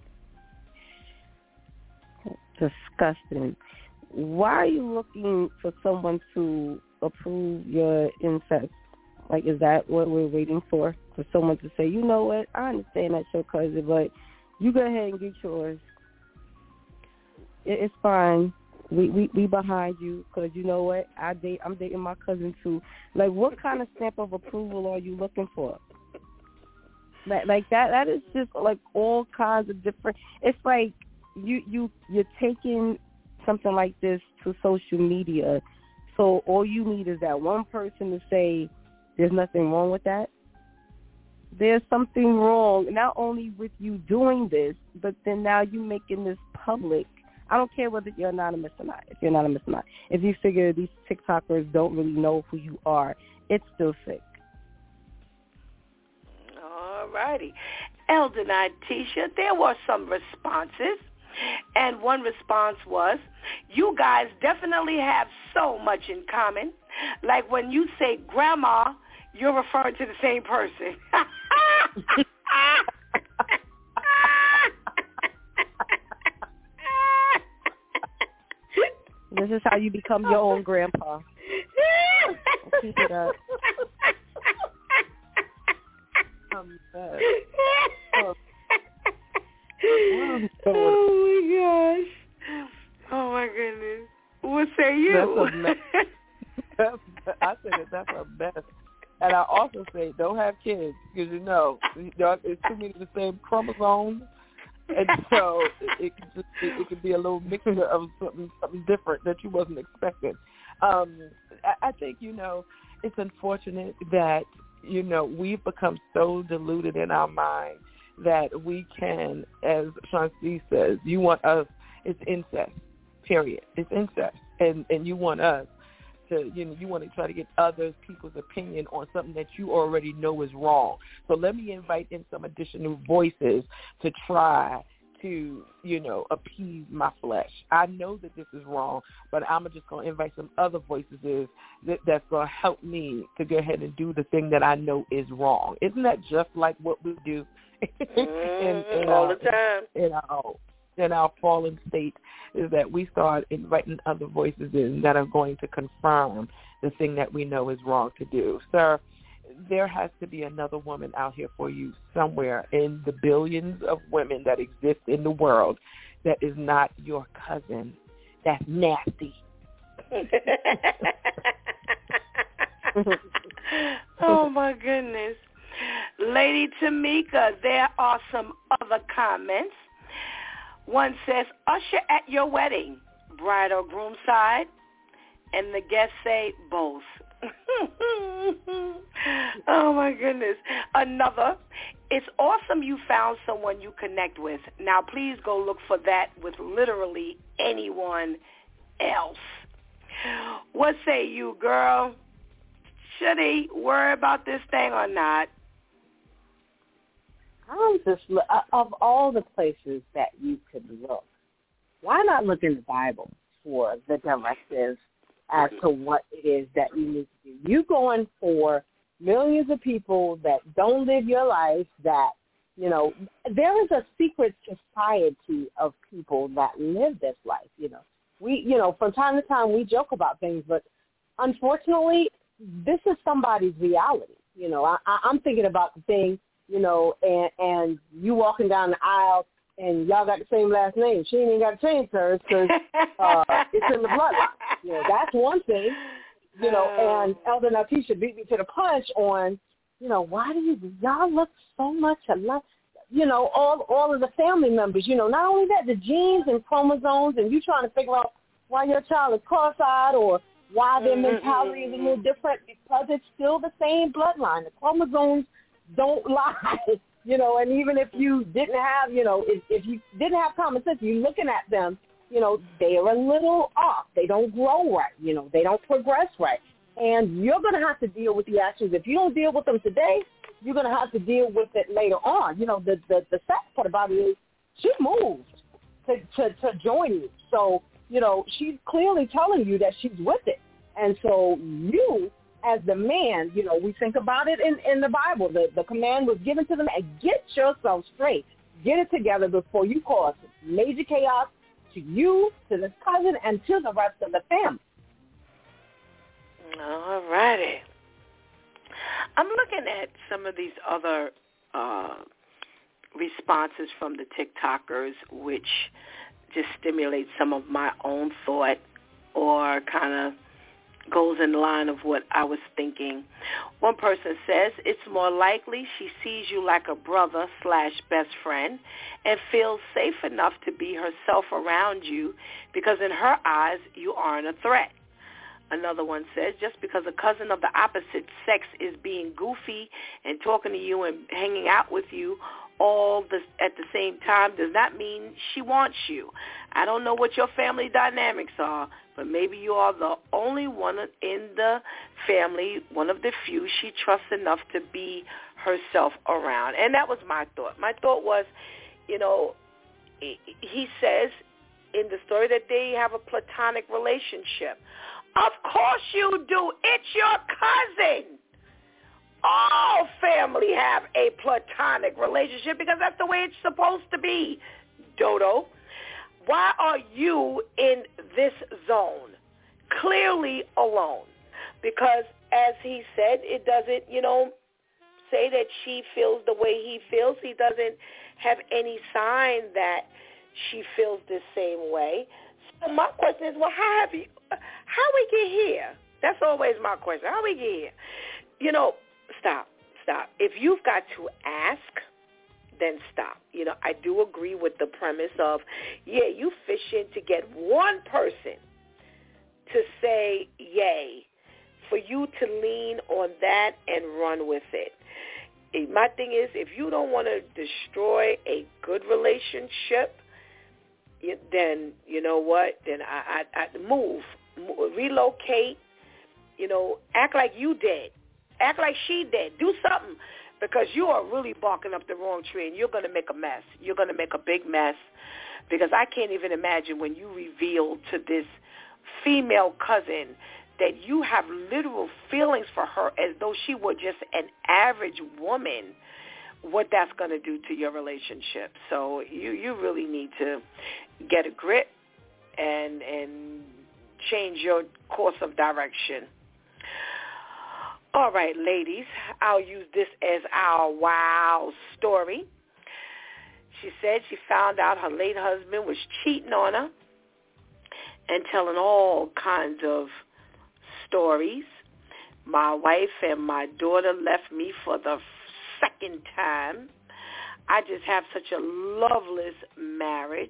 Disgusting. Why are you looking for someone to approve your incest? Like, is that what we're waiting for? For someone to say, you know what, I understand that's your cousin, but you go ahead and get yours. It, it's fine. We, we we behind you because you know what, I date. I'm dating my cousin too. Like, what kind of stamp of approval are you looking for? Like, like that. That is just like all kinds of different. It's like you you you're taking something like this to social media, so all you need is that one person to say there's nothing wrong with that. There's something wrong not only with you doing this, but then now you making this public. I don't care whether you're anonymous or not. If you're anonymous or not, if you figure these TikTokers don't really know who you are, it's still sick. All righty. Elder Natisha, there were some responses, and one response was, you guys definitely have so much in common. Like when you say grandma, you're referring to the same person. This is how you become your own grandpa. Keep it up. I'm bad. Oh. Oh my gosh. Oh my goodness. What say you? That's a that's, I say that that's a mess. And I also say don't have kids because you know it's too many of the same chromosomes. And so it, it could just it, it could be a little mixture of something something different that you wasn't expecting. Um, I, I think you know it's unfortunate that you know we've become so deluded in our mind that we can, as Shanti says, you want us. It's incest. Period. It's incest, and and you want us to you know you want to try to get other people's opinion on something that you already know is wrong. So let me invite in some additional voices to try to, you know, appease my flesh. I know that this is wrong, but I'm just going to invite some other voices that, that's going to help me to go ahead and do the thing that I know is wrong. Isn't that just like what we do in, in all our, the time in our in our fallen state? Is that we start inviting other voices in that are going to confirm the thing that we know is wrong to do. Sir, there has to be another woman out here for you somewhere in the billions of women that exist in the world that is not your cousin. That's nasty. Oh, my goodness. Lady Tamika, there are some other comments. One says, usher at your wedding, bride or groom side, and the guests say both. Oh, my goodness. Another, it's awesome you found someone you connect with. Now, please go look for that with literally anyone else. What say you, girl? Should he worry about this thing or not? I'm just, of all the places that you could look, why not look in the Bible for the directives as to what it is that you need to do? You're going for millions of people that don't live your life, that, you know, there is a secret society of people that live this life, you know. We, you know, from time to time we joke about things, but unfortunately, this is somebody's reality. You know, I, I, I'm thinking about the thing, you know, and, and you walking down the aisle and y'all got the same last name. She ain't even got to change hers because uh, it's in the bloodline. You know, that's one thing. You know, and Elder Natisha beat me to the punch on, you know, why do you, y'all look so much alike? You know, all all of the family members, you know, not only that, the genes and chromosomes, and you trying to figure out why your child is cross-eyed or why their mm-hmm. mentality is a little different, because it's still the same bloodline. The chromosomes don't lie, you know, and even if you didn't have, you know, if, if you didn't have common sense, you're looking at them, you know, they're a little off. They don't grow right. You know, they don't progress right. And you're going to have to deal with the actions. If you don't deal with them today, you're going to have to deal with it later on. You know, the the, the sad part about it is she moved to, to, to join you. So, you know, she's clearly telling you that she's with it. And so you, as the man, you know, we think about it in, in the Bible. The, the command was given to the man, get yourself straight. Get it together before you cause major chaos to you, to this cousin, and to the rest of the family. All righty. I'm looking at some of these other uh, responses from the TikTokers, which just stimulate some of my own thought or kind of goes in line of what I was thinking. One person says, it's more likely she sees you like a brother slash best friend and feels safe enough to be herself around you because in her eyes you aren't a threat. Another one says, just because a cousin of the opposite sex is being goofy and talking to you and hanging out with you all this, at the same time does not mean she wants you. I don't know what your family dynamics are, but maybe you are the only one in the family, one of the few she trusts enough to be herself around. And that was my thought. My thought was, you know, he says in the story that they have a platonic relationship. Of course you do. It's your cousin. All family have a platonic relationship because that's the way it's supposed to be, Dodo. Why are you in this zone? Clearly alone. Because as he said, it doesn't, you know, say that she feels the way he feels. He doesn't have any sign that she feels the same way. So my question is, well, how have you, how we get here? That's always my question. How we get here? You know, stop, stop. If you've got to ask, then stop. You know, I do agree with the premise of, yeah, you fishing to get one person to say yay, for you to lean on that and run with it. My thing is, if you don't want to destroy a good relationship, then you know what? Then I, I, I move, move, relocate. You know, act like you did, act like she did. Do something, because you are really barking up the wrong tree, and you're going to make a mess. You're going to make a big mess, because I can't even imagine when you reveal to this female cousin that you have literal feelings for her as though she were just an average woman, what that's going to do to your relationship. So you, you really need to get a grip and and change your course of direction. All right, ladies, I'll use this as our wow story. She said she found out her late husband was cheating on her and telling all kinds of stories. My wife and my daughter left me for the second time. I just have such a loveless marriage.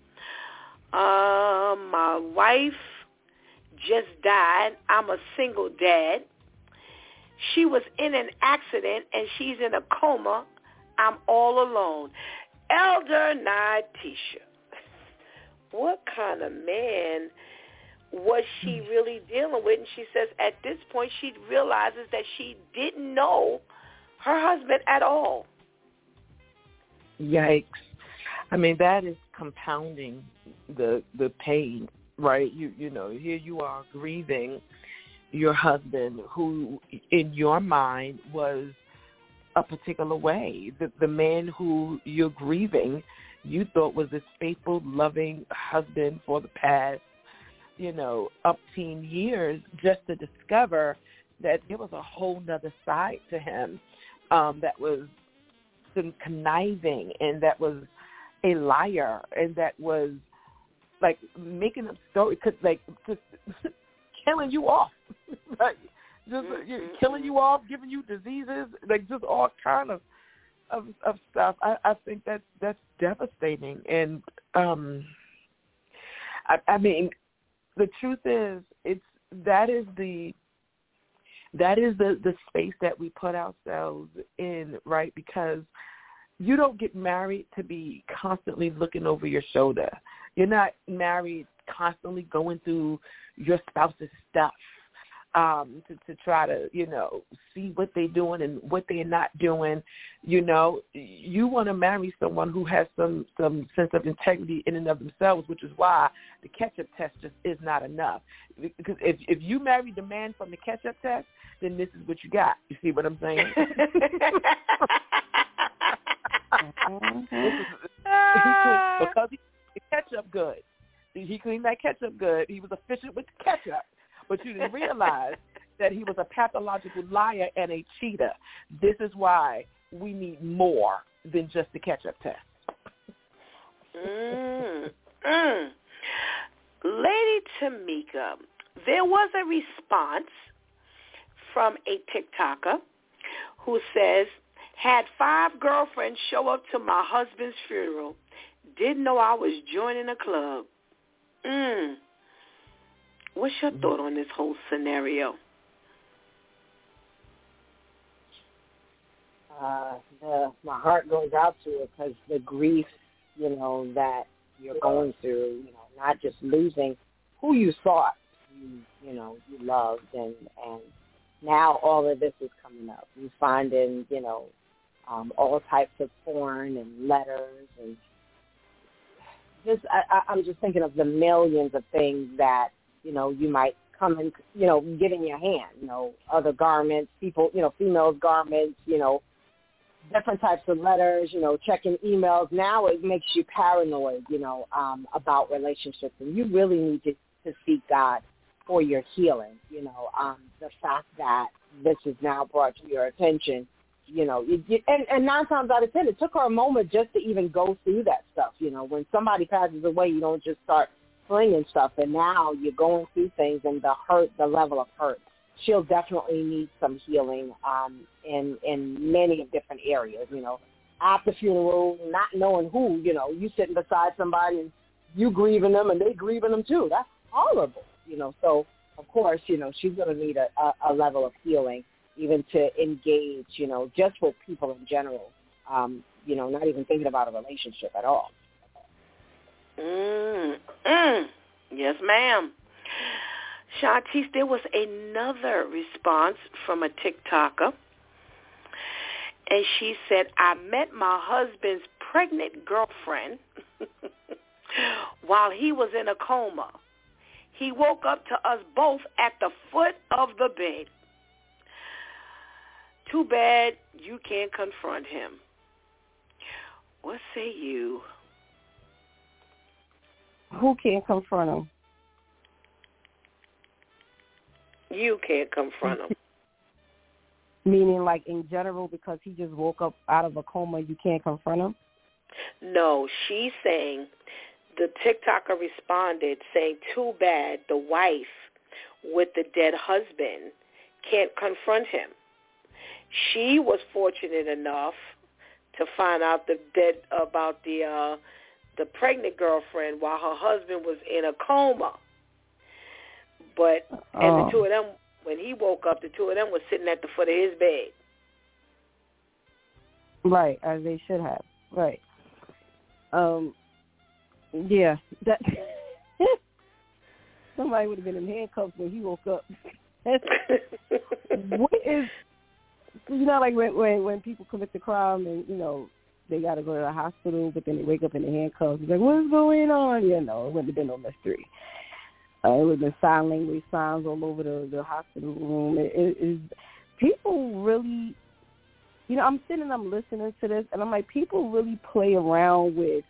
Uh, my wife just died. I'm a single dad. She was in an accident and she's in a coma. I'm all alone. Elder Natisha, what kind of man was she really dealing with? And she says at this point she realizes that she didn't know her husband at all. Yikes. I mean, that is compounding the the pain, right? You you know, here you are grieving your husband who in your mind was a particular way. The the man who you're grieving you thought was this faithful, loving husband for the past, you know, umpteen years, just to discover that it was a whole nother side to him um, that was conniving and that was a liar and that was like making up stories, like just killing you off, like just mm-hmm. killing you off, giving you diseases, like just all kind of of, of stuff. I, I think that's that's devastating, and um, I, I mean, the truth is, it's that is the that is the, the space that we put ourselves in, right? Because you don't get married to be constantly looking over your shoulder. You're not married constantly going through your spouse's stuff um, to, to try to, you know, see what they're doing and what they're not doing. You know, you want to marry someone who has some, some sense of integrity in and of themselves, which is why the catch-up test just is not enough. Because if, if you marry the man from the catch-up test, then this is what you got. You see what I'm saying? Because he the ketchup good. He cleaned that ketchup good. He was efficient with the ketchup. But you didn't realize that he was a pathological liar and a cheater. This is why we need more than just the ketchup test. mm, mm. Lady Tamika, there was a response from a TikToker who says, had five girlfriends show up to my husband's funeral. Didn't know I was joining a club. Mm. What's your thought on this whole scenario? Uh, the, my heart goes out to it because the grief, you know, that you're going through, you know, not just losing who you thought you, you know, you loved, and, and now all of this is coming up. You finding, you know, um, all types of porn and letters and just I, I'm just thinking of the millions of things that, you know, you might come and, you know, get in your hand, you know, other garments, people, you know, females' garments, you know, different types of letters, you know, checking emails. Now it makes you paranoid, you know, um, about relationships. And you really need to, to seek God for your healing, you know. Um, the fact that this is now brought to your attention, you know, you, you, and, and nine times out of ten, it took her a moment just to even go through that stuff. You know, when somebody passes away, you don't just start slinging stuff, and now you're going through things, and the hurt, the level of hurt, she'll definitely need some healing um, in in many different areas. You know, at the funeral, not knowing who, you know, you sitting beside somebody and you grieving them, and they grieving them too. That's horrible. You know, so of course, you know, she's going to need a, a, a level of healing, even to engage, you know, just with people in general, um, you know, not even thinking about a relationship at all. Mm, mm. Yes, ma'am. Shantice, there was another response from a TikToker, and she said, I met my husband's pregnant girlfriend while he was in a coma. He woke up to us both at the foot of the bed. Too bad you can't confront him. What say you? Who can't confront him? You can't confront him. Meaning, like, in general, because he just woke up out of a coma, you can't confront him? No, she's saying, the TikToker responded saying, too bad the wife with the dead husband can't confront him. She was fortunate enough to find out the dead about the uh, the pregnant girlfriend while her husband was in a coma. But oh. and the two of them, when he woke up, the two of them were sitting at the foot of his bed. Right, as they should have. Right. Um. Yeah. That somebody would have been in handcuffs when he woke up. What is? You know, like when, when when people commit the crime and, you know, they got to go to the hospital, but then they wake up in the handcuffs. It's like, what's going on? You know, it wouldn't have been no mystery. Uh, it would have been sign language signs all over the, the hospital room. It, it is people really, you know, I'm sitting and I'm listening to this, and I'm like, people really play around with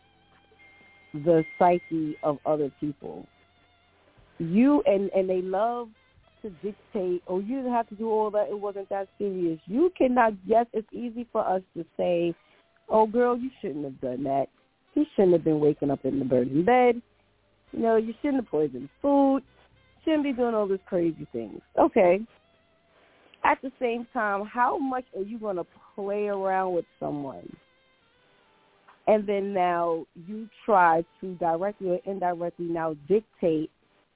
the psyche of other people. You and, and they love to dictate, oh, you didn't have to do all that. It wasn't that serious. You cannot, yes, it's easy for us to say, oh, girl, you shouldn't have done that. He shouldn't have been waking up in the burning bed. You know, you shouldn't have poisoned food. Shouldn't be doing all these crazy things. Okay. At the same time, how much are you going to play around with someone? And then now you try to directly or indirectly now dictate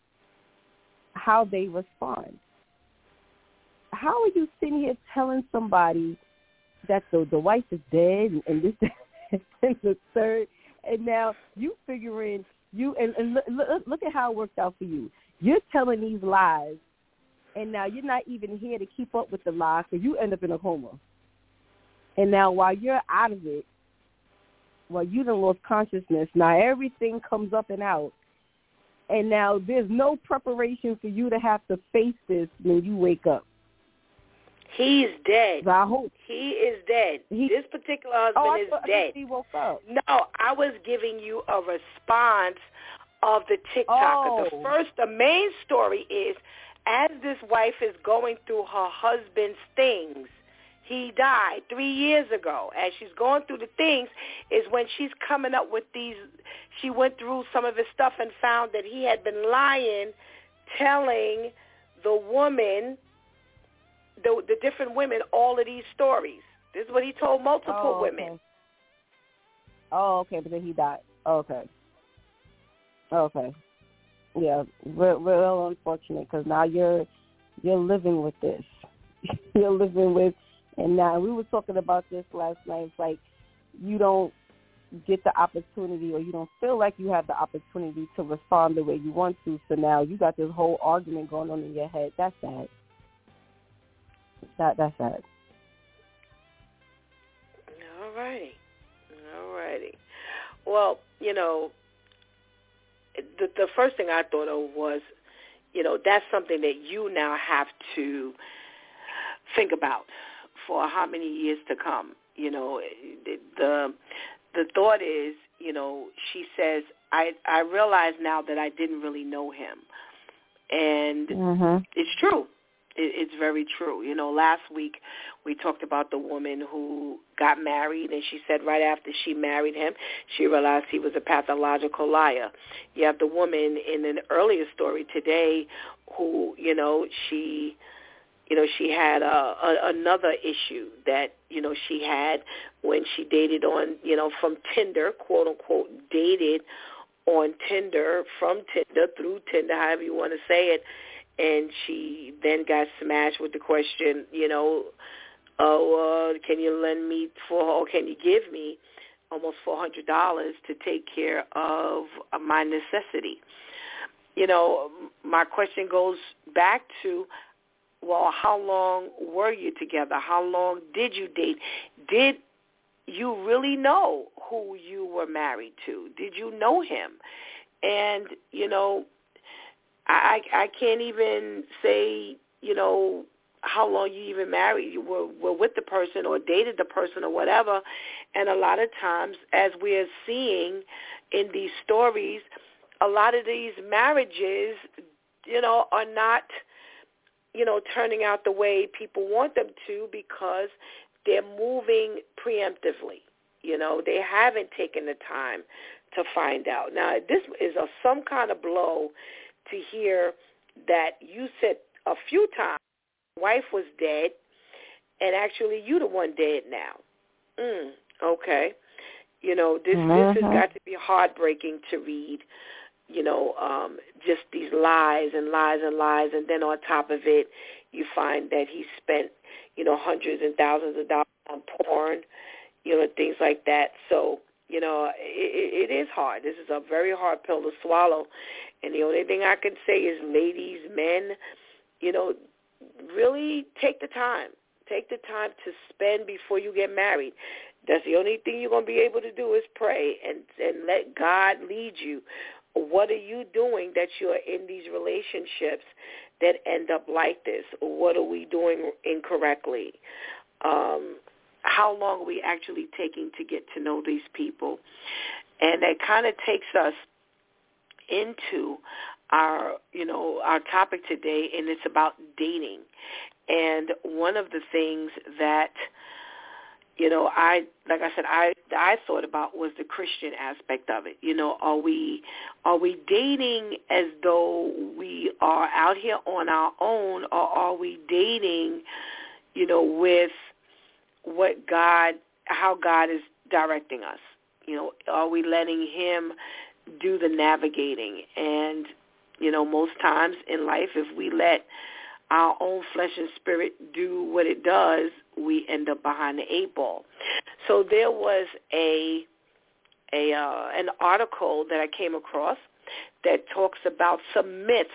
how they respond. How are you sitting here telling somebody that the, the wife is dead and, and this and the third, and now you figuring you and, and look, look, look at how it worked out for you. You're telling these lies, and now you're not even here to keep up with the lies, so you end up in a coma. And now while you're out of it, while you done lost consciousness, now everything comes up and out. And now there's no preparation for you to have to face this when you wake up. He's dead. I hope. He is dead. He, this particular husband oh, I is thought, dead. I he woke up. No, I was giving you a response of the TikToker. Oh. The first, the main story is, as this wife is going through her husband's things, he died three years ago. As she's going through the things is when she's coming up with these, she went through some of his stuff and found that he had been lying, telling the woman, the, the different women, all of these stories. This is what he told multiple oh, okay. women. Oh, okay, but then he died. Okay. Okay. Yeah, real, real unfortunate because now you're you're living with this. You're living with, and now we were talking about this last night. It's like you don't get the opportunity, or you don't feel like you have the opportunity to respond the way you want to. So now you got this whole argument going on in your head. That's sad. That that's sad. All righty, all righty. Well, you know, the the first thing I thought of was, you know, that's something that you now have to think about for how many years to come. You know, the the, the thought is, you know, she says, I I realize now that I didn't really know him, and mm-hmm. it's true. It's very true. You know, last week we talked about the woman who got married, and she said right after she married him, she realized he was a pathological liar. You have the woman in an earlier story today who, you know, she, you know, she had a, a, another issue that, you know, she had when she dated on, you know, from Tinder, quote unquote, dated on Tinder, from Tinder, through Tinder, however you want to say it. And she then got smashed with the question, you know, oh, uh, can you lend me for, or can you give me almost four hundred dollars to take care of my necessity? You know, my question goes back to, well, how long were you together? How long did you date? Did you really know who you were married to? Did you know him? And, you know, I, I can't even say, you know, how long you even married. You were, were with the person or dated the person or whatever. And a lot of times, as we're seeing in these stories, a lot of these marriages, you know, are not, you know, turning out the way people want them to because they're moving preemptively. You know, they haven't taken the time to find out. Now, this is a, some kind of blow to hear that you said a few times wife was dead, and actually you the one dead now. Mm, okay. You know, this, mm-hmm. this has got to be heartbreaking to read, you know, um, just these lies and lies and lies, and then on top of it, you find that he spent, you know, hundreds and thousands of dollars on porn, you know, things like that. So, you know, it, it is hard. This is a very hard pill to swallow. And the only thing I can say is, ladies, men, you know, really take the time. Take the time to spend before you get married. That's the only thing you're going to be able to do is pray and, and let God lead you. What are you doing that you're in these relationships that end up like this? What are we doing incorrectly? Um, how long are we actually taking to get to know these people? And that kind of takes us into our, you know, our topic today, and it's about dating. And one of the things that, you know, I, like I said, I, I thought about was the Christian aspect of it. You know, are we, are we dating as though we are out here on our own, or are we dating, you know, with what God, how God is directing us? You know, are we letting him do the navigating? And, you know, most times in life, if we let our own flesh and spirit do what it does, we end up behind the eight ball. So there was a a uh, an article that I came across that talks about some myths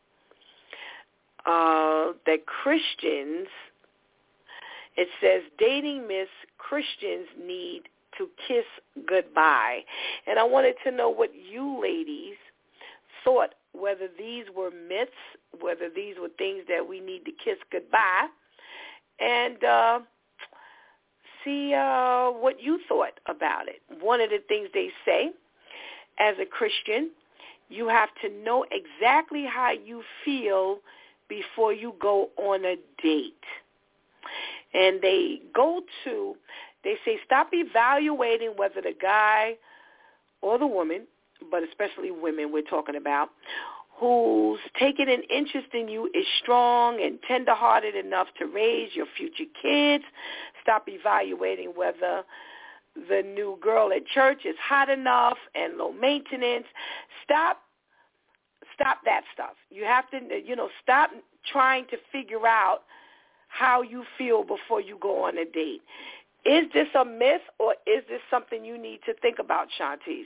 uh, that Christians, it says, dating myths Christians need to kiss goodbye. And I wanted to know what you ladies thought, whether these were myths, whether these were things that we need to kiss goodbye, and uh, see uh, what you thought about it. One of the things they say, as a Christian, you have to know exactly how you feel before you go on a date. And they go to, they say, stop evaluating whether the guy or the woman, but especially women we're talking about, who's taking an interest in you is strong and tender-hearted enough to raise your future kids. Stop evaluating whether the new girl at church is hot enough and low maintenance. Stop, stop that stuff. You have to, you know, stop trying to figure out how you feel before you go on a date. Is this a myth, or is this something you need to think about, Shantice?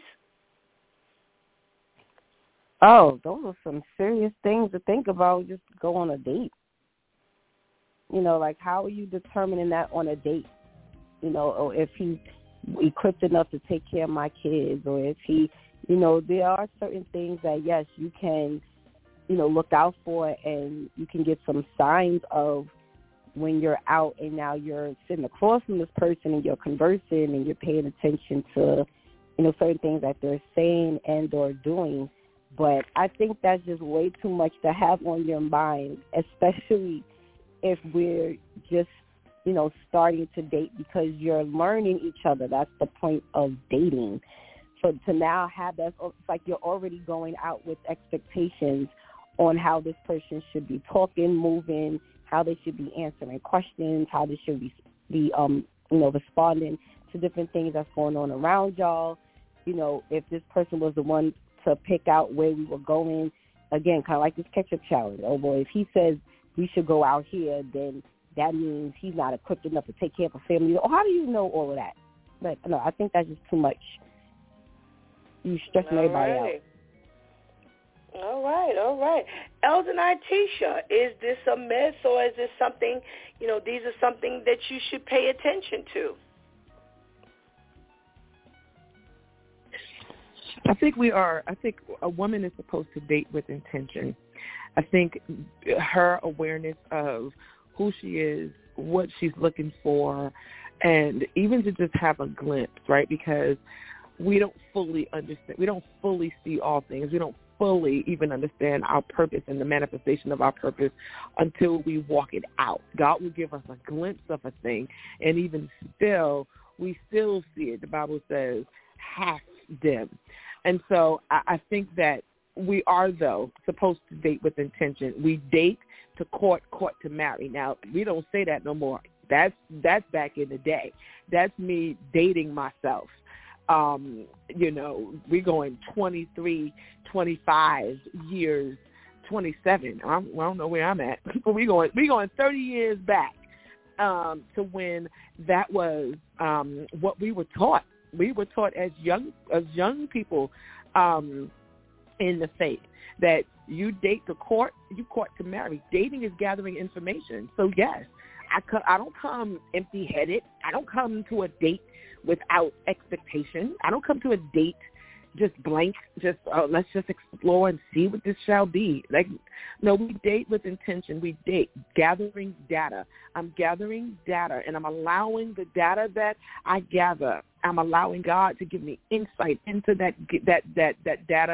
Oh, those are some serious things to think about. Just go on a date. You know, like, how are you determining that on a date? You know, or if he's equipped enough to take care of my kids, or if he, you know, there are certain things that, yes, you can, you know, look out for, and you can get some signs of when you're out and now you're sitting across from this person and you're conversing and you're paying attention to, you know, certain things that they're saying and or doing. But I think that's just way too much to have on your mind, especially if we're just, you know, starting to date, because you're learning each other. That's the point of dating. So to now have that, it's like you're already going out with expectations on how this person should be talking, moving, how they should be answering questions, how they should be, be um, you know, responding to different things that's going on around y'all. You know, if this person was the one to pick out where we were going, again, kind of like this ketchup challenge. Oh, boy, if he says we should go out here, then that means he's not equipped enough to take care of a family. Oh, how do you know all of that? But, no, I think that's just too much. You stressing all everybody right. out. All right, all right. Elder Tisha, is this a myth, or is this something, you know, these are something that you should pay attention to? I think we are. I think a woman is supposed to date with intention. I think her awareness of who she is, what she's looking for, and even to just have a glimpse, right? Because we don't fully understand. We don't fully see all things. We don't fully even understand our purpose and the manifestation of our purpose until we walk it out. God will give us a glimpse of a thing, and even still, we still see it. The Bible says half dim. And so I, I think that we are, though, supposed to date with intention. We date to court, court to marry. Now, we don't say that no more. That's that's back in the day. That's me dating myself. Um, you know, we're going twenty-three, twenty-five years, twenty-seven. I'm, I don't know where I'm at, but we're going, we're going thirty years back um, to when that was um, what we were taught. We were taught as young as young people um, in the faith that you date to court, you court to marry. Dating is gathering information. So, yes, I, co- I don't come empty-headed. I don't come to a date without expectation. I don't come to a date just blank, just uh, let's just explore and see what this shall be. Like, no, we date with intention. We date gathering data. I'm gathering data, and I'm allowing the data that I gather. I'm allowing God to give me insight into that that that that data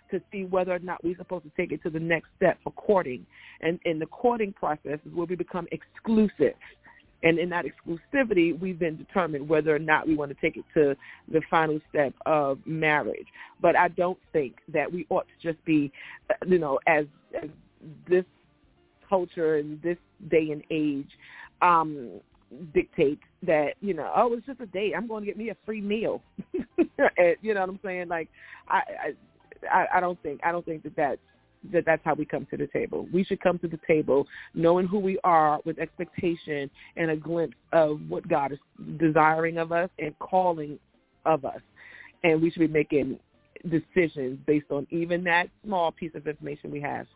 to see whether or not we're supposed to take it to the next step for courting. And in the courting process is where we become exclusive. And in that exclusivity, we then determine whether or not we want to take it to the final step of marriage. But I don't think that we ought to just be, you know, as, as this culture and this day and age um, dictates that, you know, oh, it's just a date. I'm going to get me a free meal. And, you know what I'm saying? Like, I, I, I don't think, I don't think that that's, that that's how we come to the table. We should come to the table knowing who we are with expectation and a glimpse of what God is desiring of us and calling of us. And we should be making decisions based on even that small piece of information we have.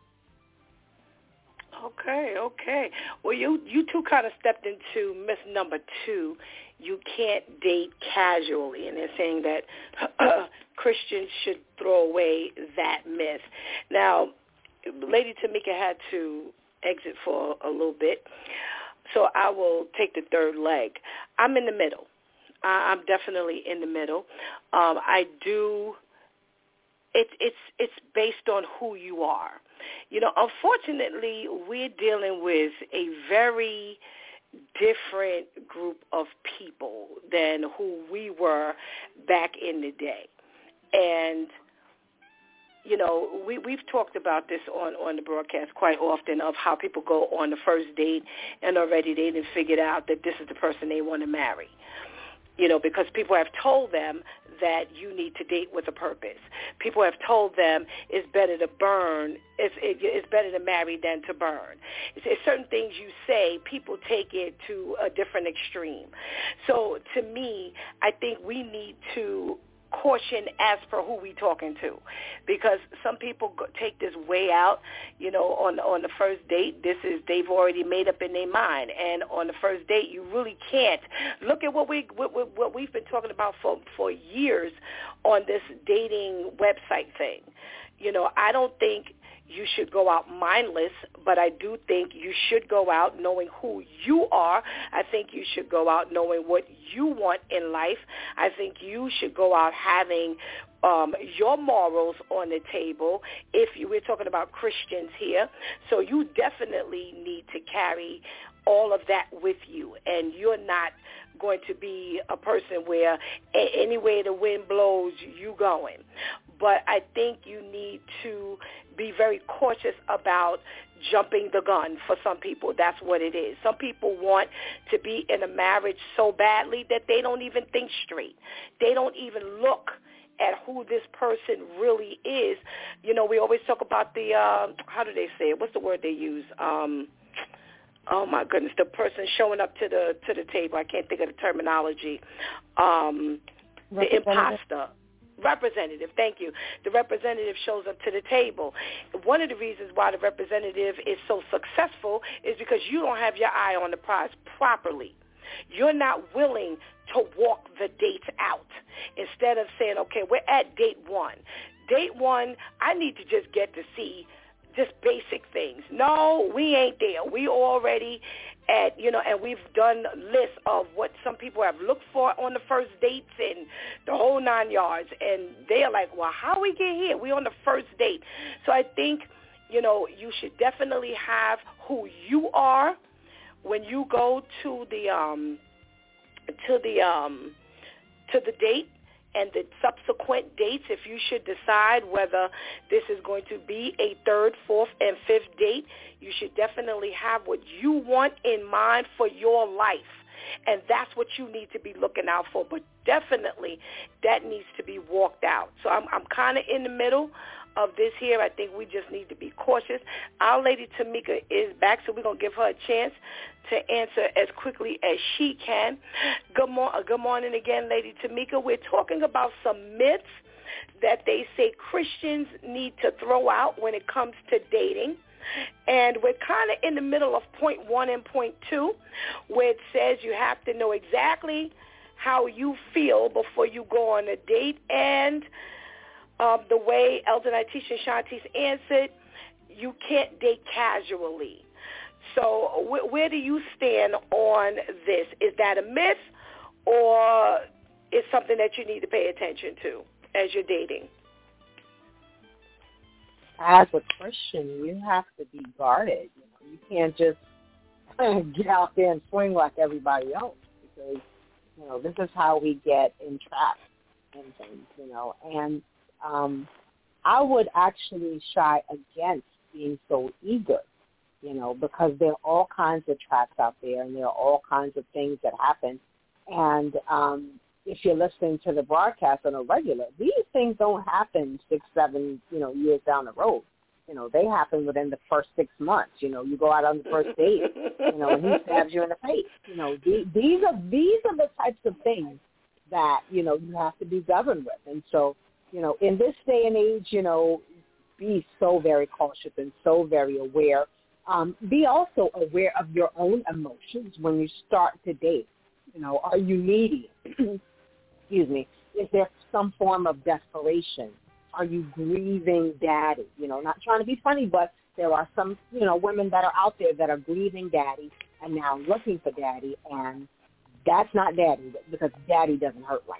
Okay, okay. Well, you, you two kind of stepped into myth number two. You can't date casually, and they're saying that uh, Christians should throw away that myth. Now, Lady Tamika had to exit for a little bit, so I will take the third leg. I'm in the middle. I'm definitely in the middle. Um, I do. It's it's it's based on who you are. You know, unfortunately, we're dealing with a very different group of people than who we were back in the day. And, you know, we, we've talked about this on, on the broadcast quite often of how people go on the first date and already they didn't figure out that this is the person they want to marry. You know, because people have told them that you need to date with a purpose. People have told them it's better to burn, it's, it, it's better to marry than to burn. It's, it's certain things you say, people take it to a different extreme. So to me, I think we need to caution as per who we talking to, because some people go, take this way out. You know, on on the first date, this is they've already made up in their mind, and on the first date, you really can't look at what we what, what we've been talking about for for years on this dating website thing. You know, I don't think you should go out mindless, but I do think you should go out knowing who you are. I think you should go out knowing what you want in life. I think you should go out having um, your morals on the table. If you, we're talking about Christians here, so you definitely need to carry all of that with you, and you're not going to be a person where a- any way the wind blows, you going. But I think you need to be very cautious about jumping the gun for some people. That's what it is. Some people want to be in a marriage so badly that they don't even think straight. They don't even look at who this person really is. You know, we always talk about the, uh, how do they say it? What's the word they use? Um, oh, my goodness, the person showing up to the to the table. I can't think of the terminology. Um, the imposter. Representative, thank you. The representative shows up to the table. One of the reasons why the representative is so successful is because you don't have your eye on the prize properly. You're not willing to walk the dates out. Instead of saying, okay, we're at date one. Date one, I need to just get to see just basic things. No, we ain't there. We already at, you know, and we've done lists of what some people have looked for on the first dates and the whole nine yards. And they're like, well, how we get here? We on the first date. So I think, you know, you should definitely have who you are when you go to the um to the um to the date. And the subsequent dates, if you should decide whether this is going to be a third, fourth, and fifth date, you should definitely have what you want in mind for your life. And that's what you need to be looking out for. But definitely that needs to be walked out. So I'm, I'm kind of in the middle of this here. I think we just need to be cautious. Our Lady Tamika is back, so we're going to give her a chance to answer as quickly as she can. Good, mo- good morning again, Lady Tamika. We're talking about some myths that they say Christians need to throw out when it comes to dating. And we're kind of in the middle of point one and point two, where it says you have to know exactly how you feel before you go on a date. And um, the way Elder Nitisha and Shantice answered, you can't date casually. So wh- where do you stand on this? Is that a myth, or is something that you need to pay attention to as you're dating? as a Christian, you have to be guarded. You know, you can't just get out there and swing like everybody else, because, you know, this is how we get entrapped in things, you know. And um, I would actually shy against being so eager, you know, because there are all kinds of traps out there, and there are all kinds of things that happen. And um, if you're listening to the broadcast on a regular, these things don't happen six, seven, you know, years down the road. You know, they happen within the first six months. You know, you go out on the first date, you know, and he stabs you in the face. You know, these, these are these are the types of things that, you know, you have to be governed with. And so, you know, in this day and age, you know, be so very cautious and so very aware. Um, be also aware of your own emotions when you start to date. You know, are you needy? Excuse me. Is there some form of desperation? Are you grieving daddy? You know, not trying to be funny, but there are some, you know, women that are out there that are grieving daddy and now looking for daddy, and that's not daddy, because daddy doesn't hurt like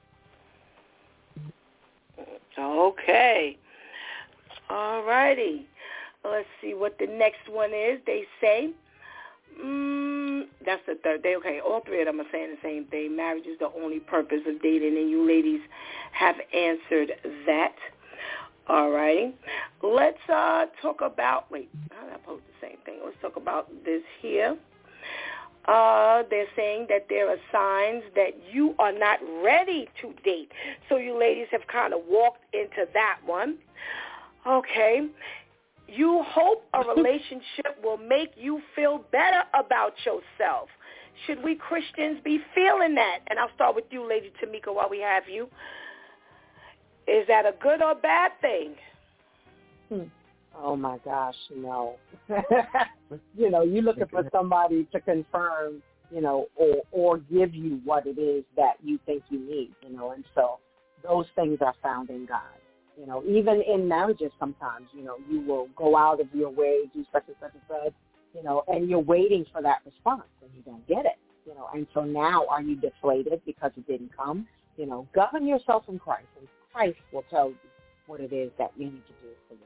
that. Okay. All righty. Let's see what the next one is. They say, mm, that's the third day. Okay, all three of them are saying the same thing. Marriage is the only purpose of dating, and you ladies have answered that. All righty. Let's uh, talk about, wait, how did I post the same thing? Let's talk about this here. Uh, they're saying that there are signs that you are not ready to date. So you ladies have kind of walked into that one. Okay. You hope a relationship will make you feel better about yourself. Should we Christians be feeling that? And I'll start with you, Lady Tamika, while we have you. Is that a good or bad thing? Hmm. Oh, my gosh, no. You know, you're looking for somebody to confirm, you know, or, or give you what it is that you think you need, you know, and so those things are found in God. You know, even in marriages sometimes, you know, you will go out of your way, do such and such and such, you know, and you're waiting for that response and you don't get it, you know. And so now are you deflated because it didn't come? You know, govern yourself in Christ, and Christ will tell you what it is that you need to do for yourself.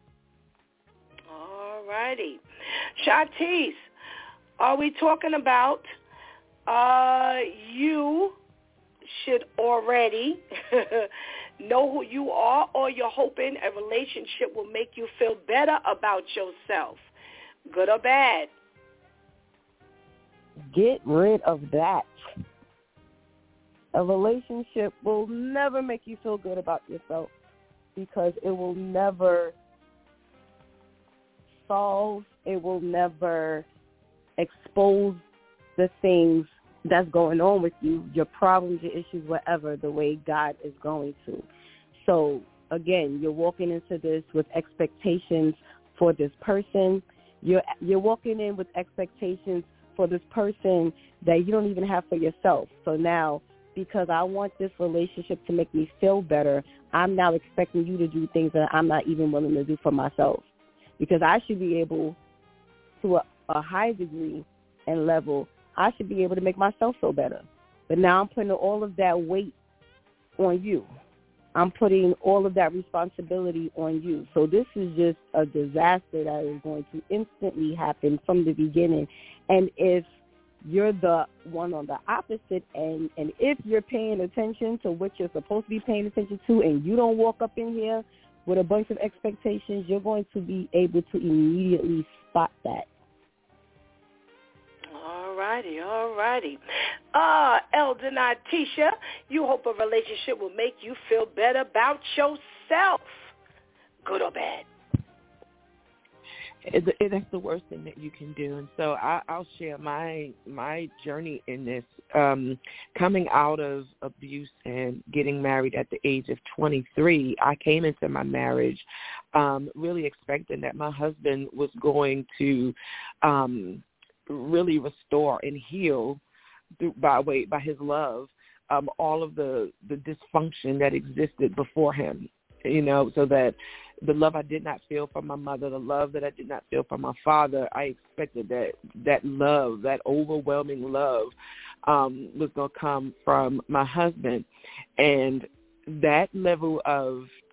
All righty. Shantice, are we talking about uh, you should already know who you are, or you're hoping a relationship will make you feel better about yourself? Good or bad? Get rid of that. A relationship will never make you feel good about yourself, because it will never solve, it will never expose the things that's going on with you, your problems, your issues, whatever, the way God is going to. So, again, you're walking into this with expectations for this person. You're, you're walking in with expectations for this person that you don't even have for yourself. So now, because I want this relationship to make me feel better, I'm now expecting you to do things that I'm not even willing to do for myself. Because I should be able, to a, a high degree and level, I should be able to make myself feel better. But now I'm putting all of that weight on you. I'm putting all of that responsibility on you. So this is just a disaster that is going to instantly happen from the beginning. And if you're the one on the opposite end, and if you're paying attention to what you're supposed to be paying attention to, and you don't walk up in here with a bunch of expectations, you're going to be able to immediately spot that. All righty, all righty. Uh, Elder Natisha, you hope a relationship will make you feel better about yourself. Good or bad? It, it, that's the worst thing that you can do. And so I, I'll share my my journey in this. Um, coming out of abuse and getting married at the age of twenty-three, I came into my marriage um, really expecting that my husband was going to um, really restore and heal through, by way by his love um, all of the, the dysfunction that existed before him. You know, so that the love I did not feel from my mother, the love that I did not feel from my father, I expected that that love, that overwhelming love um, was going to come from my husband. And that level of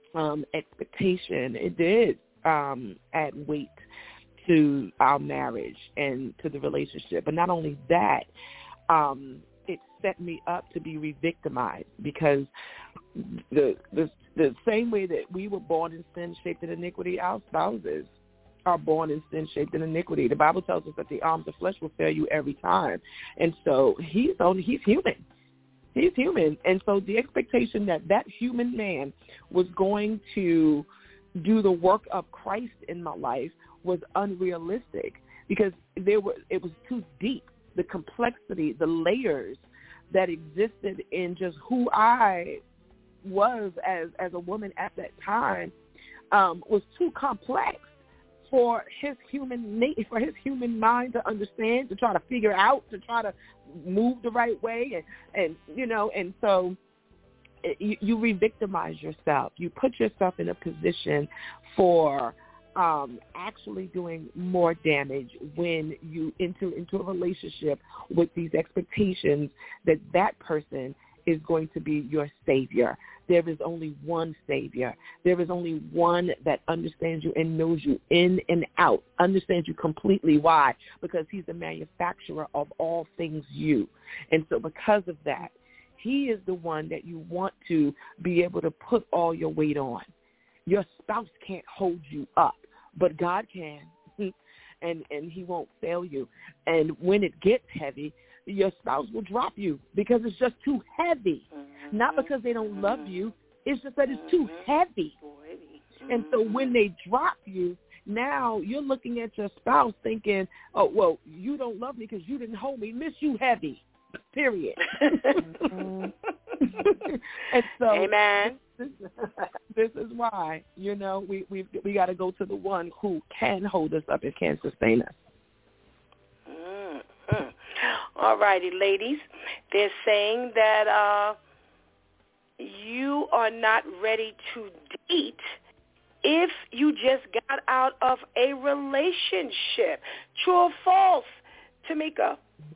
um, expectation, it did um, add weight to our marriage and to the relationship. But not only that, um, it set me up to be re-victimized, because the, the the same way that we were born in sin, shaped in iniquity, our spouses are born in sin, shaped in iniquity. The Bible tells us that the arms of flesh will fail you every time. And so he's only, he's human. He's human. And so the expectation that that human man was going to do the work of Christ in my life was unrealistic, because there were, it was too deep. The complexity, the layers that existed in just who I was as, as a woman at that time um, was too complex for his human na- for his human mind to understand, to try to figure out, to try to move the right way, and, and you know, and so it, you, you re-victimize yourself. You put yourself in a position for um, actually doing more damage when you enter into a relationship with these expectations that that person is going to be your savior. There is only one savior. There is only one that understands you and knows you in and out, understands you completely. Why? Because he's the manufacturer of all things you. And so because of that, he is the one that you want to be able to put all your weight on. Your spouse can't hold you up, but God can, and, and he won't fail you. And when it gets heavy, your spouse will drop you because it's just too heavy. Mm-hmm. Not because they don't love you. It's just that it's too heavy. Mm-hmm. And so when they drop you, now you're looking at your spouse thinking, oh, well, you don't love me because you didn't hold me. Miss you heavy, period. Mm-hmm. And so Amen. This, this is why, you know, we we we got to go to the one who can hold us up and can sustain us. Mm-hmm. All righty, ladies. They're saying that uh, you are not ready to date if you just got out of a relationship. True or false, Tamika?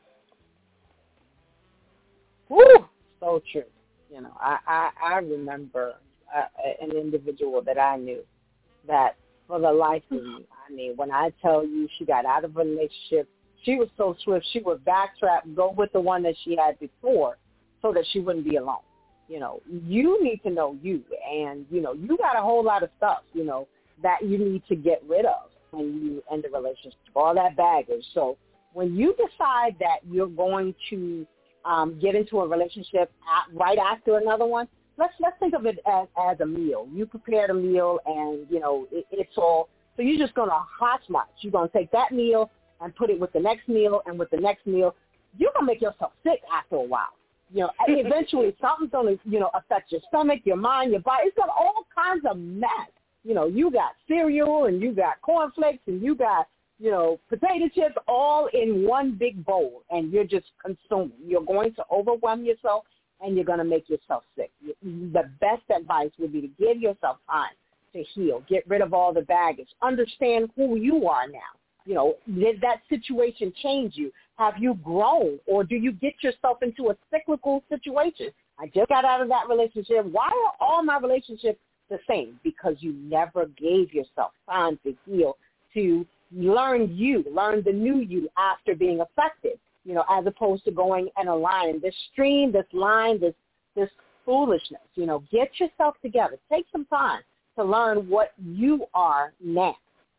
Woo, so true. You know, I, I, I remember uh, an individual that I knew that for the life of me, I mean, when I tell you she got out of a relationship, she was so swift, she would backtrack, go with the one that she had before so that she wouldn't be alone. You know, you need to know you, and, you know, you got a whole lot of stuff, you know, that you need to get rid of when you end a relationship, all that baggage. So when you decide that you're going to um, get into a relationship at, right after another one, let's let's think of it as, as a meal. You prepared a meal, and, you know, it, it's all, so you're just going to hotch-match. You're going to take that meal and put it with the next meal and with the next meal. You're going to make yourself sick after a while. You know, eventually something's going to, you know, affect your stomach, your mind, your body. It's got all kinds of mess. You know, you got cereal and you got cornflakes and you got, you know, potato chips all in one big bowl, and you're just consuming. You're going to overwhelm yourself, and you're going to make yourself sick. The best advice would be to give yourself time to heal. Get rid of all the baggage. Understand who you are now. You know, did that situation change you? Have you grown, or do you get yourself into a cyclical situation? I just got out of that relationship. Why are all my relationships the same? Because you never gave yourself time to heal, to learn you, learn the new you after being affected, you know, as opposed to going and aligning this stream, this line, this this foolishness. You know, get yourself together. Take some time to learn what you are now.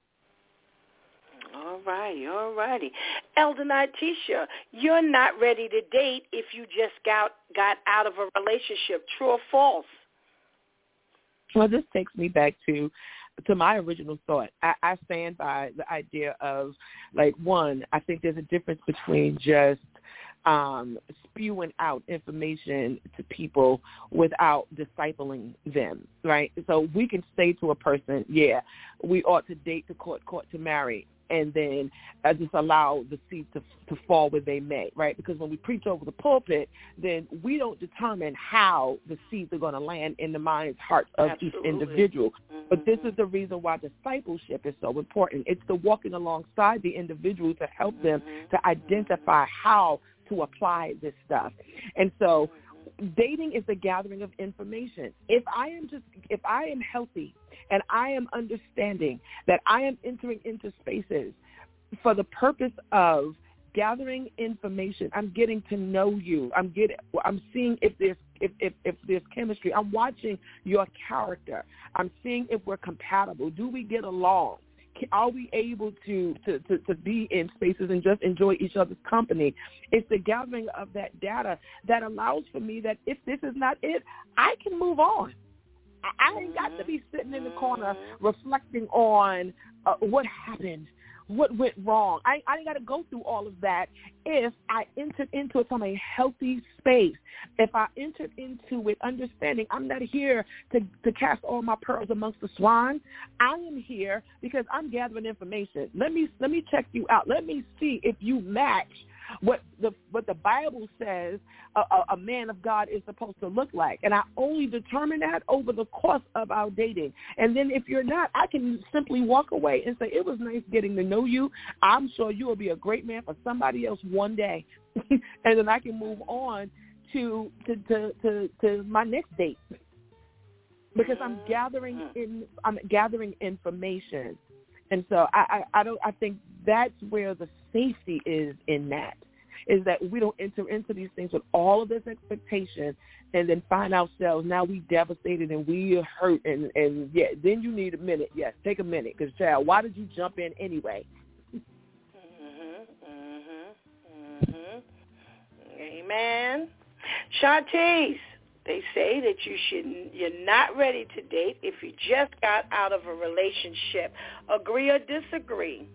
All righty, all righty. Elder Nitisha, you're not ready to date if you just got, got out of a relationship. True or false? Well, this takes me back to to my original thought. I, I stand by the idea of, like, one, I think there's a difference between just um, spewing out information to people without discipling them, right? So we can say to a person, yeah, we ought to date to court, court to marry, and then uh, just allow the seeds to, to fall where they may, right? Because when we preach over the pulpit, then we don't determine how the seeds are going to land in the minds, hearts of Absolutely. Each individual. Mm-hmm. But this is the reason why discipleship is so important. It's the walking alongside the individual to help mm-hmm. them to identify how to apply this stuff. And so dating is the gathering of information. If I am just, if I am healthy and I am understanding that I am entering into spaces for the purpose of gathering information, I'm getting to know you. I'm getting, I'm seeing if there's, if, if, if there's chemistry. I'm watching your character. I'm seeing if we're compatible. Do we get along? Are we able to, to, to, to be in spaces and just enjoy each other's company? It's the gathering of that data that allows for me that if this is not it, I can move on. I, I ain't got to be sitting in the corner reflecting on uh, what happened, what went wrong. I, I ain't got to go through all of that if I entered into it from a healthy space. If I entered into it understanding I'm not here to, to cast all my pearls amongst the swine. I am here because I'm gathering information. Let me let me check you out. Let me see if you match what the what the Bible says a, a, a man of God is supposed to look like. And I only determine that over the course of our dating. And then if you're not, I can simply walk away and say, it was nice getting to know you. I'm sure you will be a great man for somebody else one day. And then I can move on to to, to, to to my next date. Because I'm gathering in I'm gathering information. And so I, I, I don't I think that's where the safety is in that, is that we don't enter into these things with all of this expectation and then find ourselves, now we devastated and we are hurt. And, and yeah, then you need a minute. Yes, take a minute. Because, child, why did you jump in anyway? Mm-hmm, mm-hmm, mm-hmm. Amen. Shantice, they say that you should, you're not ready to date if you just got out of a relationship. Agree or disagree?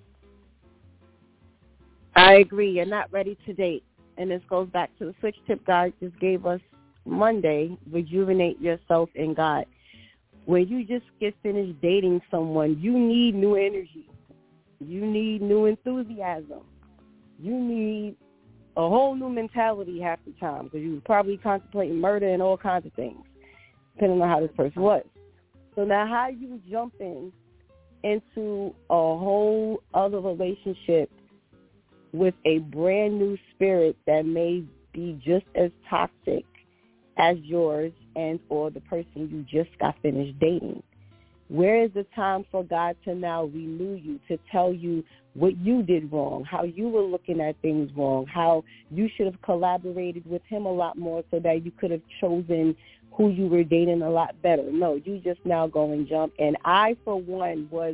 I agree. You're not ready to date. And this goes back to the switch tip God just gave us Monday, rejuvenate yourself in God. When you just get finished dating someone, you need new energy. You need new enthusiasm. You need a whole new mentality half the time because you're probably contemplating murder and all kinds of things, depending on how this person was. So now how you jump in into a whole other relationship with a brand new spirit that may be just as toxic as yours and or the person you just got finished dating. Where is the time for God to now renew you, to tell you what you did wrong, how you were looking at things wrong, how you should have collaborated with him a lot more so that you could have chosen who you were dating a lot better? No, you just now go and jump. And I, for one, was...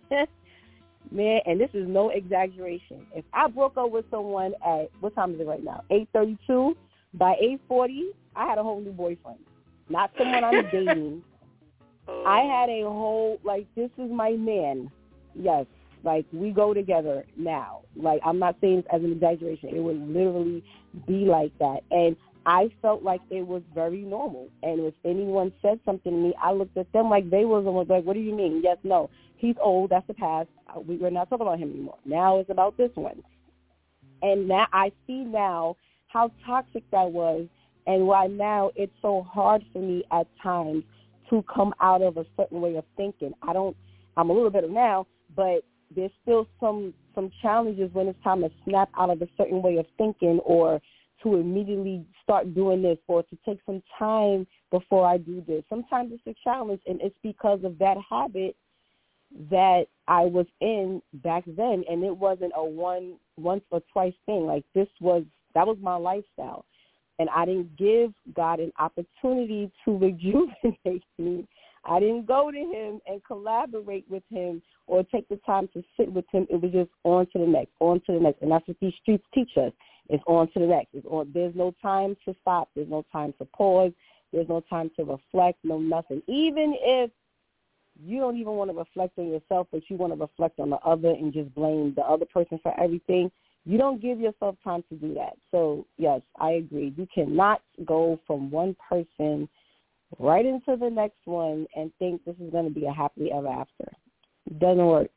Man, and this is no exaggeration. If I broke up with someone at, what time is it right now, eight thirty-two, by eight forty, I had a whole new boyfriend. Not someone I'm dating. I had a whole, like, this is my man. Yes, like, we go together now. Like, I'm not saying this as an exaggeration. It would literally be like that. And I felt like it was very normal. And if anyone said something to me, I looked at them like they was almost like, what do you mean? Yes, no. He's old. That's the past. We, we're not talking about him anymore. Now it's about this one. And now I see now how toxic that was and why now it's so hard for me at times to come out of a certain way of thinking. I don't, I'm a little better now, but there's still some, some challenges when it's time to snap out of a certain way of thinking or to immediately start doing this or to take some time before I do this. Sometimes it's a challenge, and it's because of that habit that I was in back then, and it wasn't a one once or twice thing. Like this was, that was my lifestyle. And I didn't give God an opportunity to rejuvenate me. I didn't go to him and collaborate with him or take the time to sit with him. It was just on to the next, on to the next. And that's what these streets teach us. It's on to the next. It's on, there's no time to stop. There's no time to pause. There's no time to reflect, no nothing. Even if you don't even want to reflect on yourself, but you want to reflect on the other and just blame the other person for everything, you don't give yourself time to do that. So, yes, I agree. You cannot go from one person right into the next one and think this is going to be a happily ever after. It doesn't work.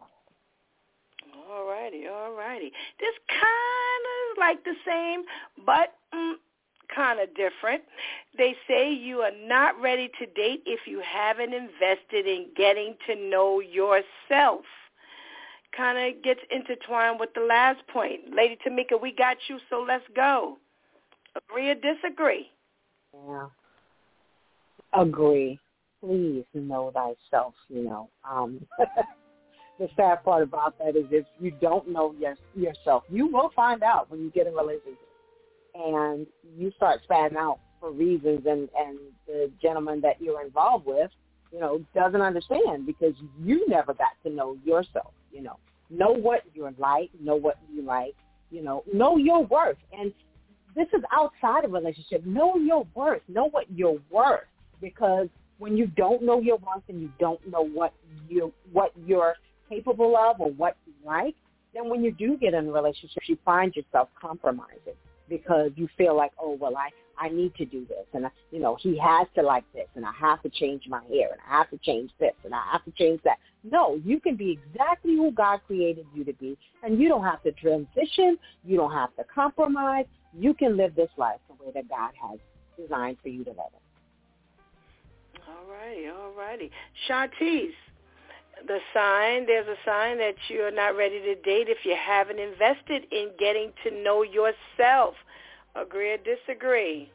All righty, all righty. This kind of like the same, but mm, kind of different. They say you are not ready to date if you haven't invested in getting to know yourself. Kind of gets intertwined with the last point. Lady Tamika, we got you, so let's go. Agree or disagree? Yeah. Agree. Please know thyself, you know. Um, the sad part about that is if you don't know your, yourself, you will find out when you get in a relationship. And you start spatting out for reasons, and, and the gentleman that you're involved with, you know, doesn't understand because you never got to know yourself, you know. Know what you're like, know what you like, you know, know your worth. And this is outside of a relationship. Know your worth. Know what you're worth. Because when you don't know your worth and you don't know what you what you're capable of or what you like, then when you do get in a relationship, you find yourself compromising because you feel like, oh, well, I, I need to do this. And, I, you know, he has to like this, and I have to change my hair, and I have to change this, and I have to change that. No, you can be exactly who God created you to be, and you don't have to transition. You don't have to compromise. You can live this life the way that God has designed for you to live it. All righty, all righty. Shantice, the sign, there's a sign that you're not ready to date if you haven't invested in getting to know yourself. Agree or disagree?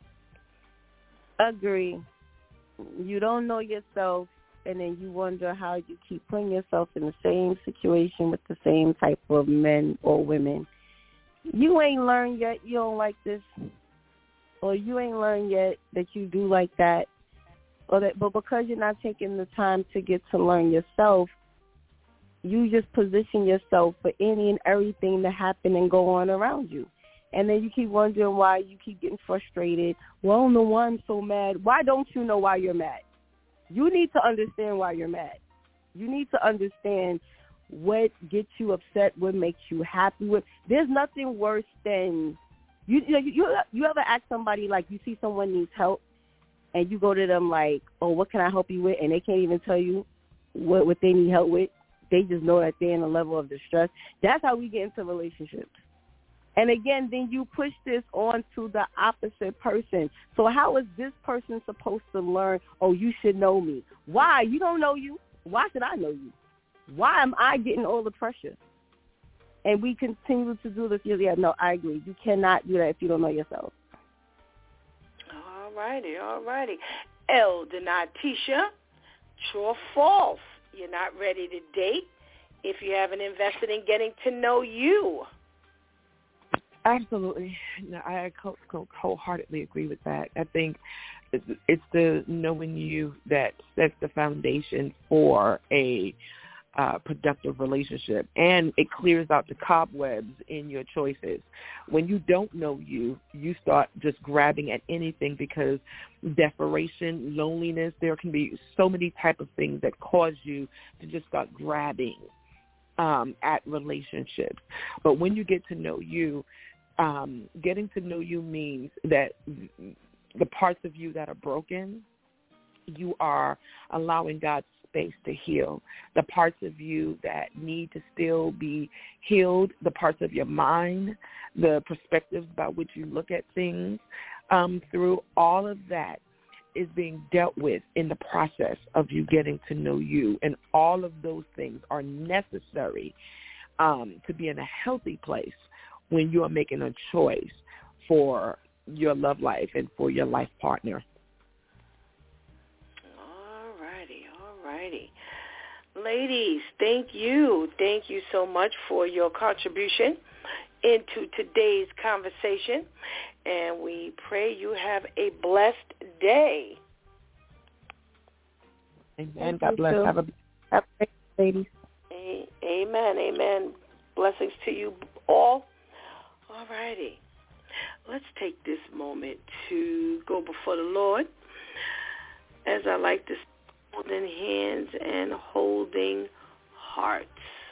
Agree. You don't know yourself, and then you wonder how you keep putting yourself in the same situation with the same type of men or women. You ain't learned yet you don't like this, or you ain't learned yet that you do like that. Or that, but because you're not taking the time to get to learn yourself, you just position yourself for any and everything to happen and go on around you. And then you keep wondering why you keep getting frustrated. Well, I don't know why I'm so mad. Why don't you know why you're mad? You need to understand why you're mad. You need to understand what gets you upset, what makes you happy. What, there's nothing worse than, you, you, know, you, you ever ask somebody, like you see someone needs help, and you go to them like, oh, what can I help you with? And they can't even tell you what, what they need help with. They just know that they're in a level of distress. That's how we get into relationships. And again, then you push this on to the opposite person. So how is this person supposed to learn, oh, you should know me? Why? You don't know you. Why should I know you? Why am I getting all the pressure? And we continue to do this. Yeah, no, I agree. You cannot do that if you don't know yourself. All righty, all righty. El Donatisha, true or false? You're not ready to date if you haven't invested in getting to know you. Absolutely. No, I wholeheartedly agree with that. I think it's the knowing you that sets the foundation for a uh, productive relationship, and it clears out the cobwebs in your choices. When you don't know you, you start just grabbing at anything because desperation, loneliness, there can be so many type of things that cause you to just start grabbing um, at relationships. But when you get to know you, um, getting to know you means that the parts of you that are broken, you are allowing God's space to heal. The parts of you that need to still be healed, the parts of your mind, the perspectives by which you look at things, um, through all of that is being dealt with in the process of you getting to know you. And all of those things are necessary um, to be in a healthy place when you are making a choice for your love life and for your life partner. All righty, all righty. Ladies, thank you. Thank you so much for your contribution into today's conversation, and we pray you have a blessed day. Amen. God bless. Have a, have a great day, ladies. A- amen, amen. Blessings to you all. All righty. Let's take this moment to go before the Lord, as I like to say, holding hands and holding hearts.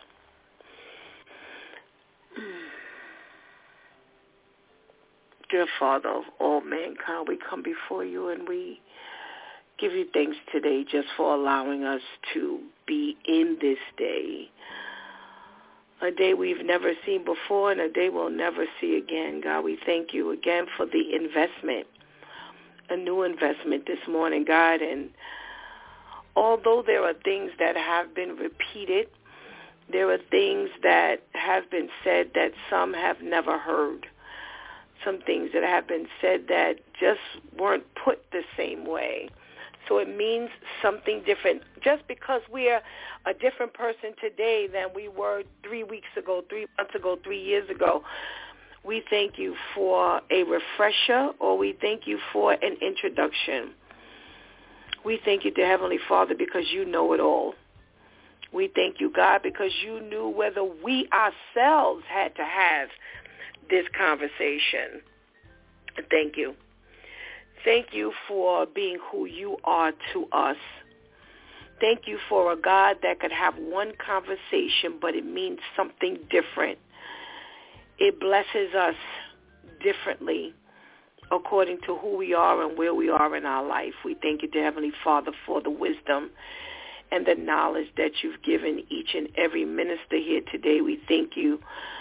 Dear Father of all mankind, we come before you and we give you thanks today just for allowing us to be in this day. A day we've never seen before and a day we'll never see again. God, we thank you again for the investment, a new investment this morning, God. And although there are things that have been repeated, there are things that have been said that some have never heard. some things that have been said that just weren't put the same way. So it means something different. Just because we are a different person today than we were three weeks ago, three months ago, three years ago, we thank you for a refresher, or we thank you for an introduction. We thank you, dear Heavenly Father, because you know it all. We thank you, God, because you knew whether we ourselves had to have this conversation. Thank you. Thank you for being who you are to us. Thank you for a God that could have one conversation, but it means something different. It blesses us differently according to who we are and where we are in our life. We thank you, dear Heavenly Father, for the wisdom and the knowledge that you've given each and every minister here today. We thank you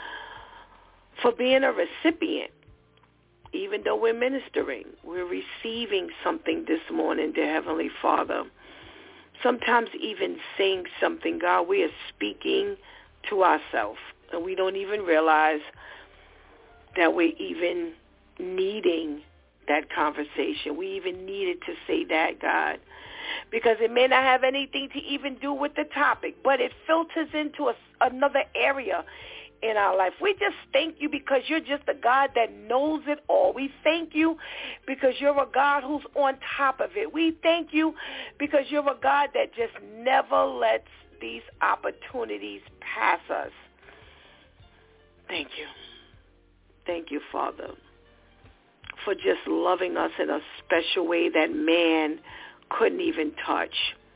for being a recipient. Even though we're ministering, we're receiving something this morning, dear Heavenly Father. Sometimes even saying something, God, we are speaking to ourselves, and we don't even realize that we're even needing that conversation. We even needed to say that, God, because it may not have anything to even do with the topic, but it filters into a, another area in our life. We just thank you because you're just a God that knows it all. We thank you because you're a God who's on top of it. We thank you because you're a God that just never lets these opportunities pass us. Thank you. Thank you, Father, for just loving us in a special way that man couldn't even touch.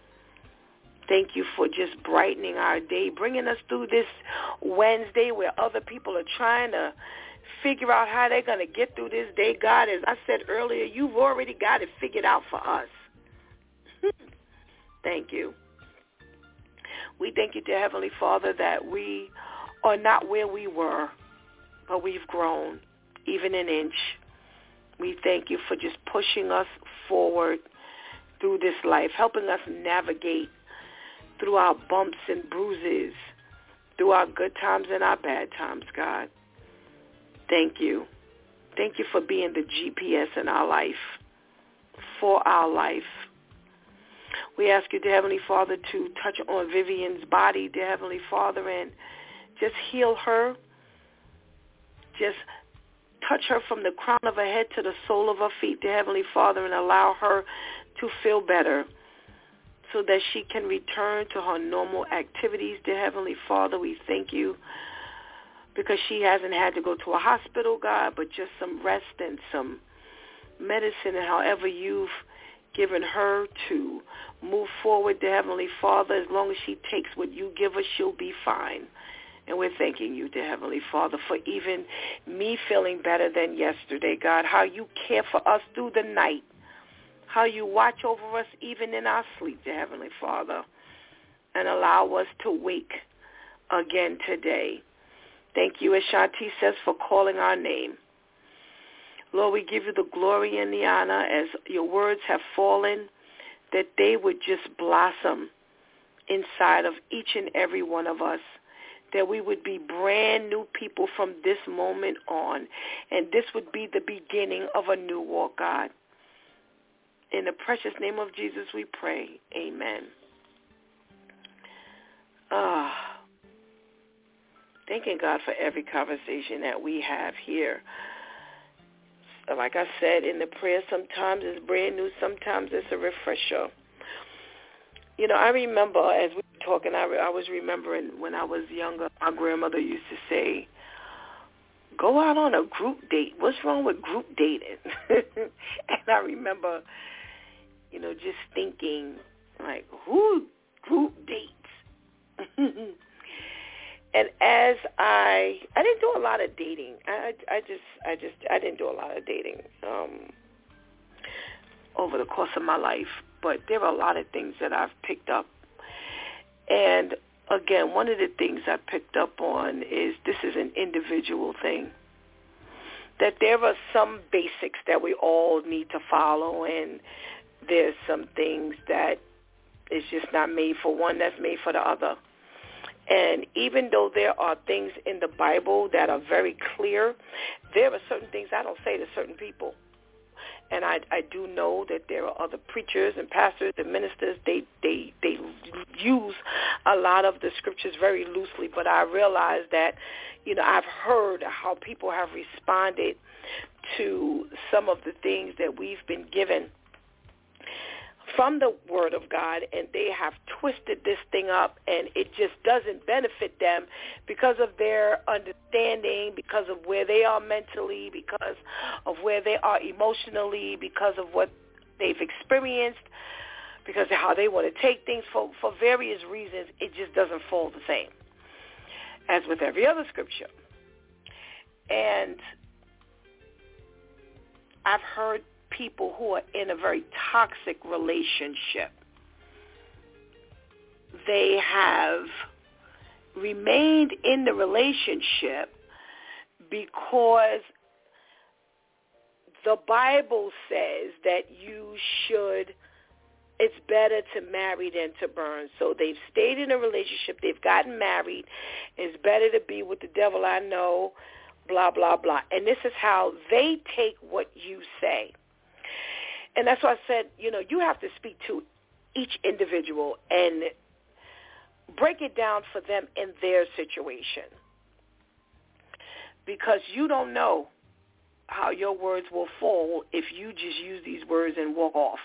Thank you for just brightening our day, bringing us through this Wednesday where other people are trying to figure out how they're going to get through this day. God, as I said earlier, you've already got it figured out for us. Thank you. We thank you, dear Heavenly Father, that we are not where we were, but we've grown even an inch. We thank you for just pushing us forward through this life, helping us navigate through our bumps and bruises, through our good times and our bad times, God. Thank you. Thank you for being the G P S in our life, for our life. We ask you, dear Heavenly Father, to touch on Vivian's body, dear Heavenly Father, and just heal her. Just touch her from the crown of her head to the sole of her feet, dear Heavenly Father, and allow her to feel better, so that she can return to her normal activities, dear Heavenly Father. We thank you because she hasn't had to go to a hospital, God, but just some rest and some medicine, and however you've given her to move forward, dear Heavenly Father. As long as she takes what you give her, she'll be fine. And we're thanking you, dear Heavenly Father, for even me feeling better than yesterday, God, how you care for us through the night, how you watch over us even in our sleep, dear Heavenly Father, and allow us to wake again today. Thank you, as Shanti says, for calling our name. Lord, we give you the glory and the honor as your words have fallen, that they would just blossom inside of each and every one of us, that we would be brand new people from this moment on, and this would be the beginning of a new walk, God. In the precious name of Jesus we pray. Amen. Ah, thanking God for every conversation that we have here. Like I said in the prayer, sometimes it's brand new, sometimes it's a refresher. You know, I remember as we were talking, I, I was remembering when I was younger, my grandmother used to say, go out on a group date. What's wrong with group dating? And I remember, you know, just thinking, like, who group dates? And as I, I didn't do a lot of dating. I, I just, I just, I didn't do a lot of dating um, over the course of my life. But there are a lot of things that I've picked up. And again, one of the things I picked up on is this is an individual thing. That there are some basics that we all need to follow, and there's some things that is just not made for one, that's made for the other. And even though there are things in the Bible that are very clear, there are certain things I don't say to certain people. And I, I do know that there are other preachers and pastors and ministers, they, they, they use a lot of the scriptures very loosely. But I realize that, you know, I've heard how people have responded to some of the things that we've been given from the Word of God, and they have twisted this thing up, and it just doesn't benefit them because of their understanding, because of where they are mentally, because of where they are emotionally, because of what they've experienced, because of how they want to take things. For, for various reasons, it just doesn't fall the same as with every other scripture. And I've heard people who are in a very toxic relationship. They have remained in the relationship because the Bible says that you should, it's better to marry than to burn. So they've stayed in a relationship. They've gotten married. It's better to be with the devil I know, blah, blah, blah. And this is how they take what you say. And that's why I said, you know, you have to speak to each individual and break it down for them in their situation. Because you don't know how your words will fall if you just use these words and walk off.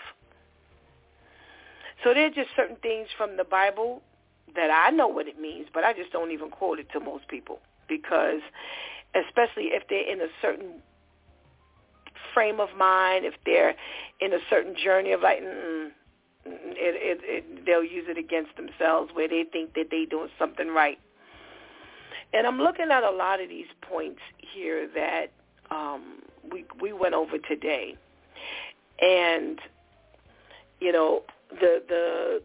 So there are just certain things from the Bible that I know what it means, but I just don't even quote it to most people. Because especially if they're in a certain frame of mind, if they're in a certain journey of like, mm, it, it, it, they'll use it against themselves where they think that they're doing something right. And I'm looking at a lot of these points here that um, we we went over today, and you know the the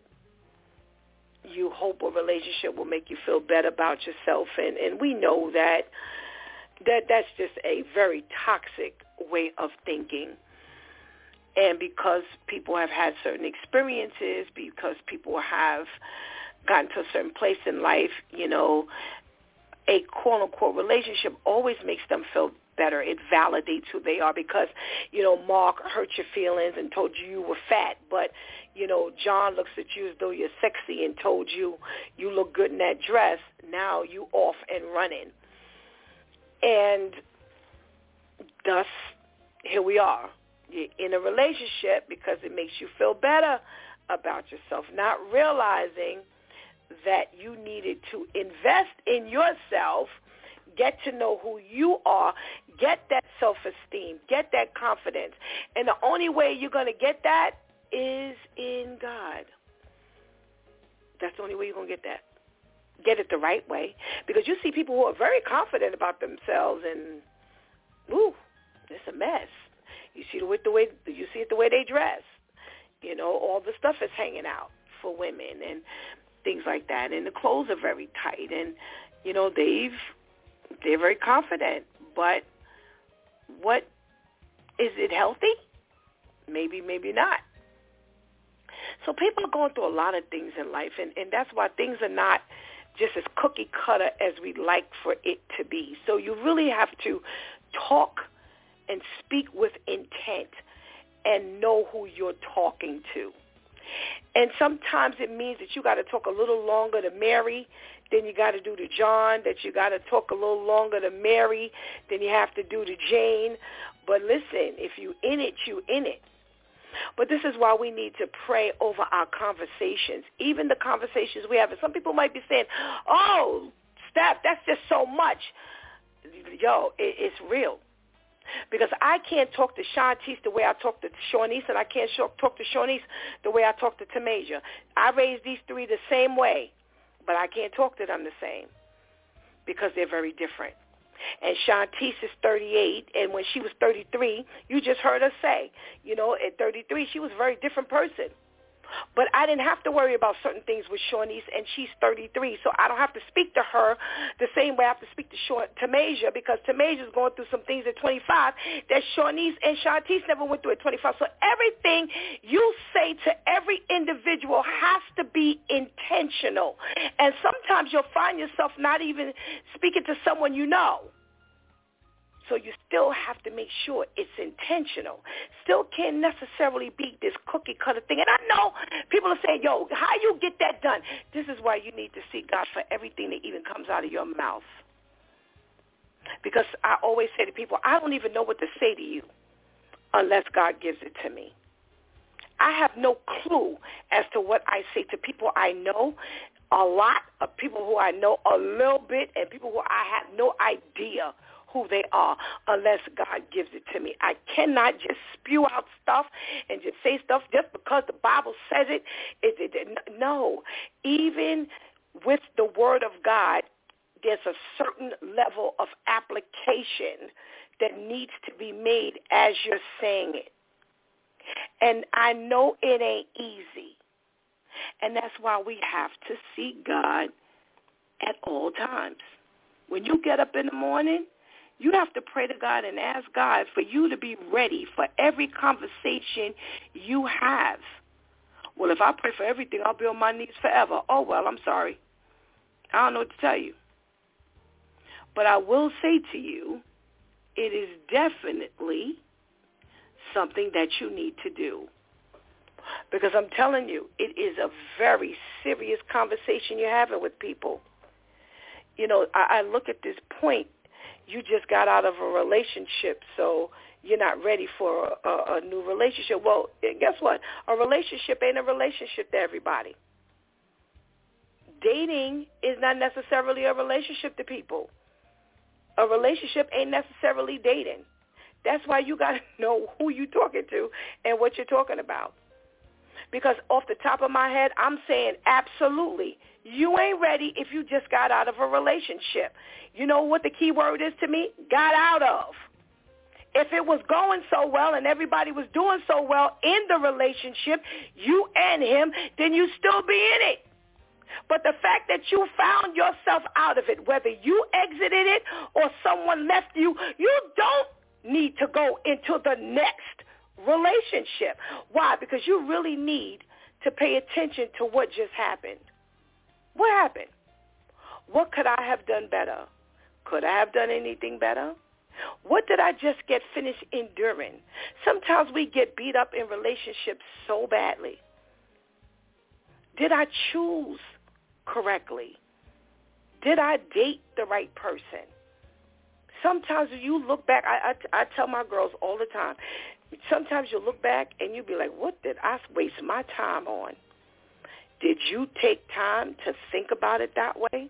you hope a relationship will make you feel better about yourself, and and we know that that that's just a very toxic way of thinking. And because people have had certain experiences, because people have gotten to a certain place in life, you know, a quote-unquote relationship always makes them feel better. It validates who they are because, you know, Mark hurt your feelings and told you you were fat, but, you know, John looks at you as though you're sexy and told you you look good in that dress. Now you off and running. And thus, here we are. You're in a relationship because it makes you feel better about yourself, not realizing that you needed to invest in yourself, get to know who you are, get that self-esteem, get that confidence. And the only way you're going to get that is in God. That's the only way you're going to get that. Get it the right way. Because you see people who are very confident about themselves and, woo, it's a mess. You see the way, the way you see it the way they dress. You know, all the stuff is hanging out for women and things like that. And the clothes are very tight. And, you know, they've, they're very confident. But what, is it healthy? Maybe, maybe not. So people are going through a lot of things in life. And, and that's why things are not just as cookie cutter as we'd like for it to be. So you really have to talk and speak with intent and know who you're talking to. And sometimes it means that you got to talk a little longer to Mary than you got to do to John, that you got to talk a little longer to Mary than you have to do to Jane. But listen, if you in it, you in it. But this is why we need to pray over our conversations, even the conversations we have. And some people might be saying, oh, Steph, that's just so much. Yo, it, it's real. Because I can't talk to Shantice the way I talk to Shawnice, and I can't talk to Shawnice the way I talk to Tamasia. I raised these three the same way, but I can't talk to them the same because they're very different. And Shantice is thirty-eight, and when she was thirty-three, you just heard her say, you know, at thirty-three, she was a very different person. But I didn't have to worry about certain things with Shawnice, and she's thirty-three, so I don't have to speak to her the same way I have to speak to Shaw- Tamasia, because Tamasia's going through some things at twenty-five that Shawnice and Shantice never went through at twenty-five. So everything you say to every individual has to be intentional. And sometimes you'll find yourself not even speaking to someone you know. So you still have to make sure it's intentional. Still can't necessarily be this cookie cutter thing. And I know people are saying, yo, how you get that done? This is why you need to seek God for everything that even comes out of your mouth. Because I always say to people, I don't even know what to say to you unless God gives it to me. I have no clue as to what I say to people I know a lot, of people who I know a little bit, and people who I have no idea who they are unless God gives it to me. I cannot just spew out stuff and just say stuff just because the Bible says it. It, it, it no. Even with the Word of God, there's a certain level of application that needs to be made as you're saying it. And I know it ain't easy. And that's why we have to seek God at all times. When you get up in the morning, you have to pray to God and ask God for you to be ready for every conversation you have. Well, if I pray for everything, I'll be on my knees forever. Oh, well, I'm sorry. I don't know what to tell you. But I will say to you, it is definitely something that you need to do. Because I'm telling you, it is a very serious conversation you're having with people. You know, I, I look at this point. You just got out of a relationship, so you're not ready for a, a, a new relationship. Well, guess what? A relationship ain't a relationship to everybody. Dating is not necessarily a relationship to people. A relationship ain't necessarily dating. That's why you got to know who you're talking to and what you're talking about. Because off the top of my head, I'm saying absolutely. You ain't ready if you just got out of a relationship. You know what the key word is to me? Got out of. If it was going so well and everybody was doing so well in the relationship, you and him, then you still be in it. But the fact that you found yourself out of it, whether you exited it or someone left you, you don't need to go into the next relationship. Why? Because you really need to pay attention to what just happened. What happened? What could I have done better? Could I have done anything better? What did I just get finished enduring? Sometimes we get beat up in relationships so badly. Did I choose correctly? Did I date the right person? Sometimes you look back, I, I, I tell my girls all the time, sometimes you look back and you be like, what did I waste my time on? Did you take time to think about it that way?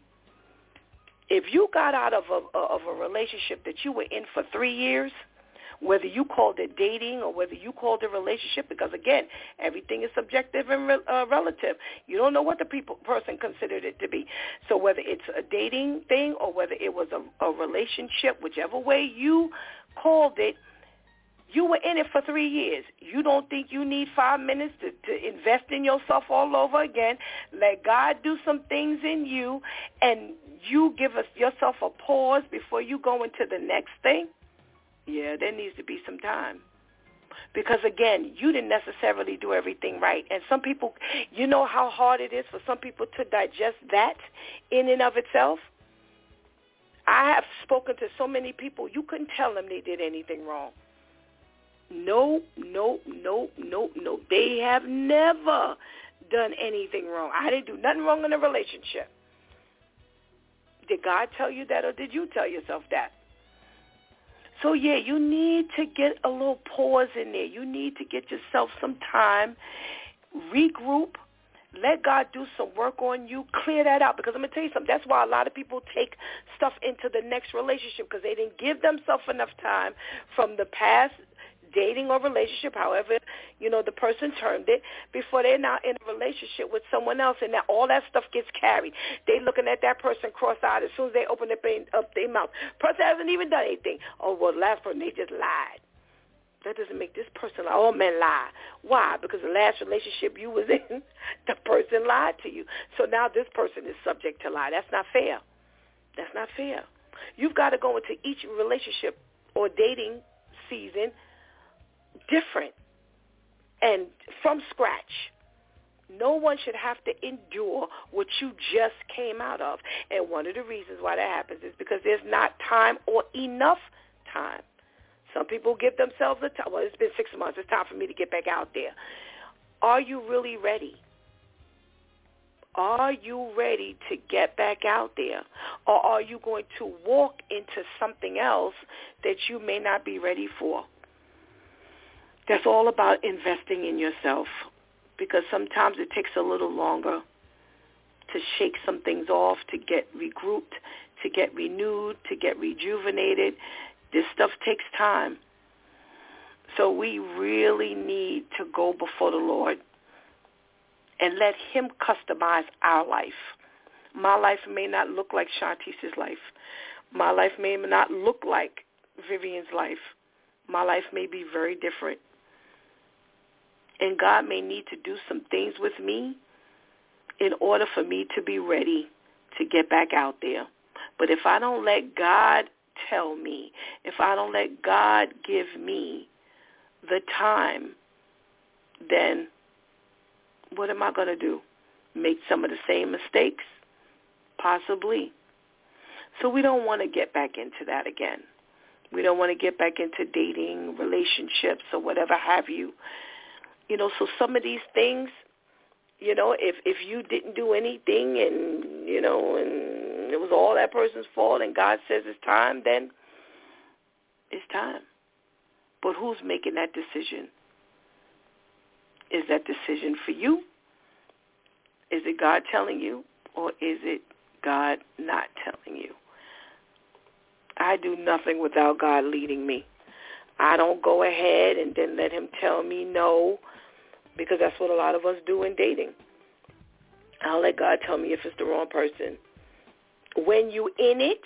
If you got out of a, of a relationship that you were in for three years, whether you called it dating or whether you called it relationship, because, again, everything is subjective and re, uh, relative. You don't know what the people, person considered it to be. So whether it's a dating thing or whether it was a, a relationship, whichever way you called it, you were in it for three years. You don't think you need five minutes to, to invest in yourself all over again. Let God do some things in you, and you give us yourself a pause before you go into the next thing? Yeah, there needs to be some time. Because, again, you didn't necessarily do everything right. And some people, you know how hard it is for some people to digest that in and of itself? I have spoken to so many people, you couldn't tell them they did anything wrong. No, no, no, no, no. They have never done anything wrong. I didn't do nothing wrong in a relationship. Did God tell you that, or did you tell yourself that? So, yeah, you need to get a little pause in there. You need to get yourself some time, regroup, let God do some work on you, clear that out. Because I'm going to tell you something. That's why a lot of people take stuff into the next relationship, because they didn't give themselves enough time from the past dating or relationship, however, you know, the person termed it, before they're now in a relationship with someone else, and that all that stuff gets carried. They looking at that person cross-eyed as soon as they open up their, up their mouth. Person hasn't even done anything. Oh, well, last person, they just lied. that doesn't make this person lie. All men lie. Why? Because the last relationship you was in, the person lied to you. So now this person is subject to lie. That's not fair. That's not fair. You've got to go into each relationship or dating season different and from scratch. No one should have to endure what you just came out of. And one of the reasons why that happens is because there's not time or enough time. Some people give themselves a time. Well, it's been six months. It's time for me to get back out there. Are you really ready? Are you ready to get back out there? Or are you going to walk into something else that you may not be ready for? That's all about investing in yourself, because sometimes it takes a little longer to shake some things off, to get regrouped, to get renewed, to get rejuvenated. This stuff takes time. So we really need to go before the Lord and let him customize our life. My life may not look like Shantice's life. My life may not look like Vivian's life. My life may be very different. And God may need to do some things with me in order for me to be ready to get back out there. But if I don't let God tell me, if I don't let God give me the time, then what am I going to do? Make some of the same mistakes? Possibly. So we don't want to get back into that again. We don't want to get back into dating, relationships, or whatever have you. You know, so some of these things, you know, if if you didn't do anything and, you know, and it was all that person's fault and God says it's time, then it's time. But who's making that decision? Is that decision for you? Is it God telling you, or is it God not telling you? I do nothing without God leading me. I don't go ahead and then let him tell me no, because that's what a lot of us do in dating. I'll let God tell me if it's the wrong person. When you in it,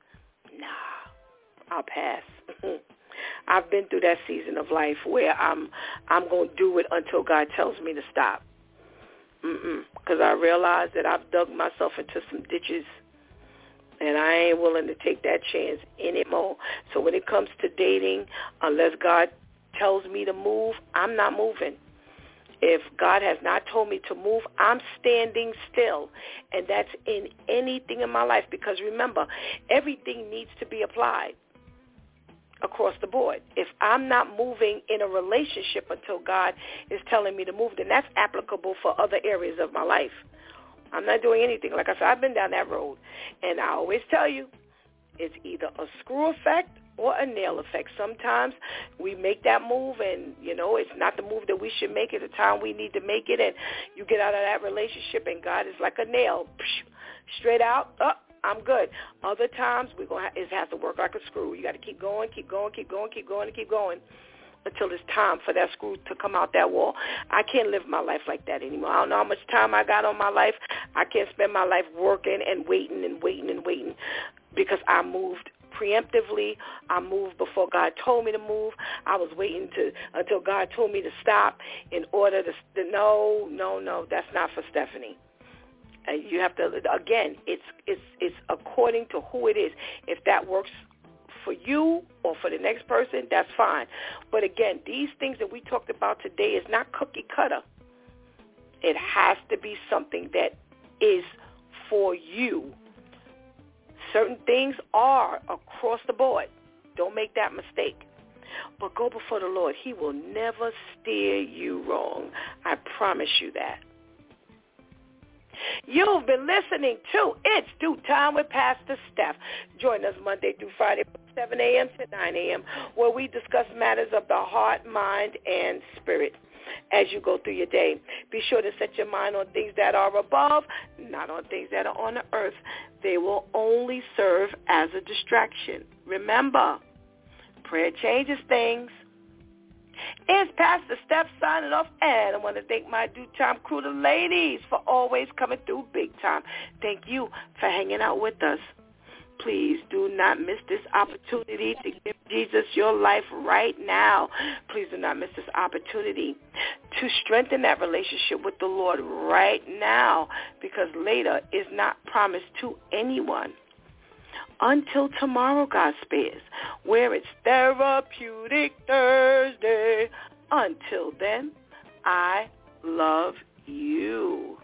nah, I'll pass. I've been through that season of life where I'm I'm going to do it until God tells me to stop. Mm-mm. Because I realize that I've dug myself into some ditches, and I ain't willing to take that chance anymore. So when it comes to dating, unless God tells me to move, I'm not moving. If God has not told me to move, I'm standing still. And that's in anything in my life, because remember, everything needs to be applied across the board. If I'm not moving in a relationship until God is telling me to move, then that's applicable for other areas of my life. I'm not doing anything. Like I said, I've been down that road. And I always tell you, it's either a screw effect or a nail effect. Sometimes we make that move and, you know, it's not the move that we should make at the time we need to make it, and you get out of that relationship and God is like a nail. Straight out, up. I'm good. Other times we're gonna ha- it has to work like a screw. You got to keep going, keep going, keep going, keep going, and keep going until it's time for that screw to come out that wall. I can't live my life like that anymore. I don't know how much time I got on my life. I can't spend my life working and waiting and waiting and waiting, because I moved preemptively. I moved before God told me to move. I was waiting to until God told me to stop in order to, to no, no, no, that's not for Stephanie. Uh, you have to, again, it's it's it's according to who it is. If that works for you or for the next person, that's fine. But again, these things that we talked about today is not cookie cutter. It has to be something that is for you. Certain things are across the board. Don't make that mistake. But go before the Lord. He will never steer you wrong. I promise you that. You've been listening to It's Due Time with Pastor Steph. Join us Monday through Friday from seven a.m. to nine a.m. where we discuss matters of the heart, mind, and spirit. As you go through your day, be sure to set your mind on things that are above, not on things that are on the earth. They will only serve as a distraction. Remember, prayer changes things. It's Pastor Steph signing off, and I want to thank my Due Time crew, the ladies, for always coming through big time. Thank you for hanging out with us. please do not miss this opportunity to give Jesus your life right now. Please do not miss this opportunity to strengthen that relationship with the Lord right now, because later is not promised to anyone. Until tomorrow, God spares, where it's Therapeutic Thursday. Until then, I love you.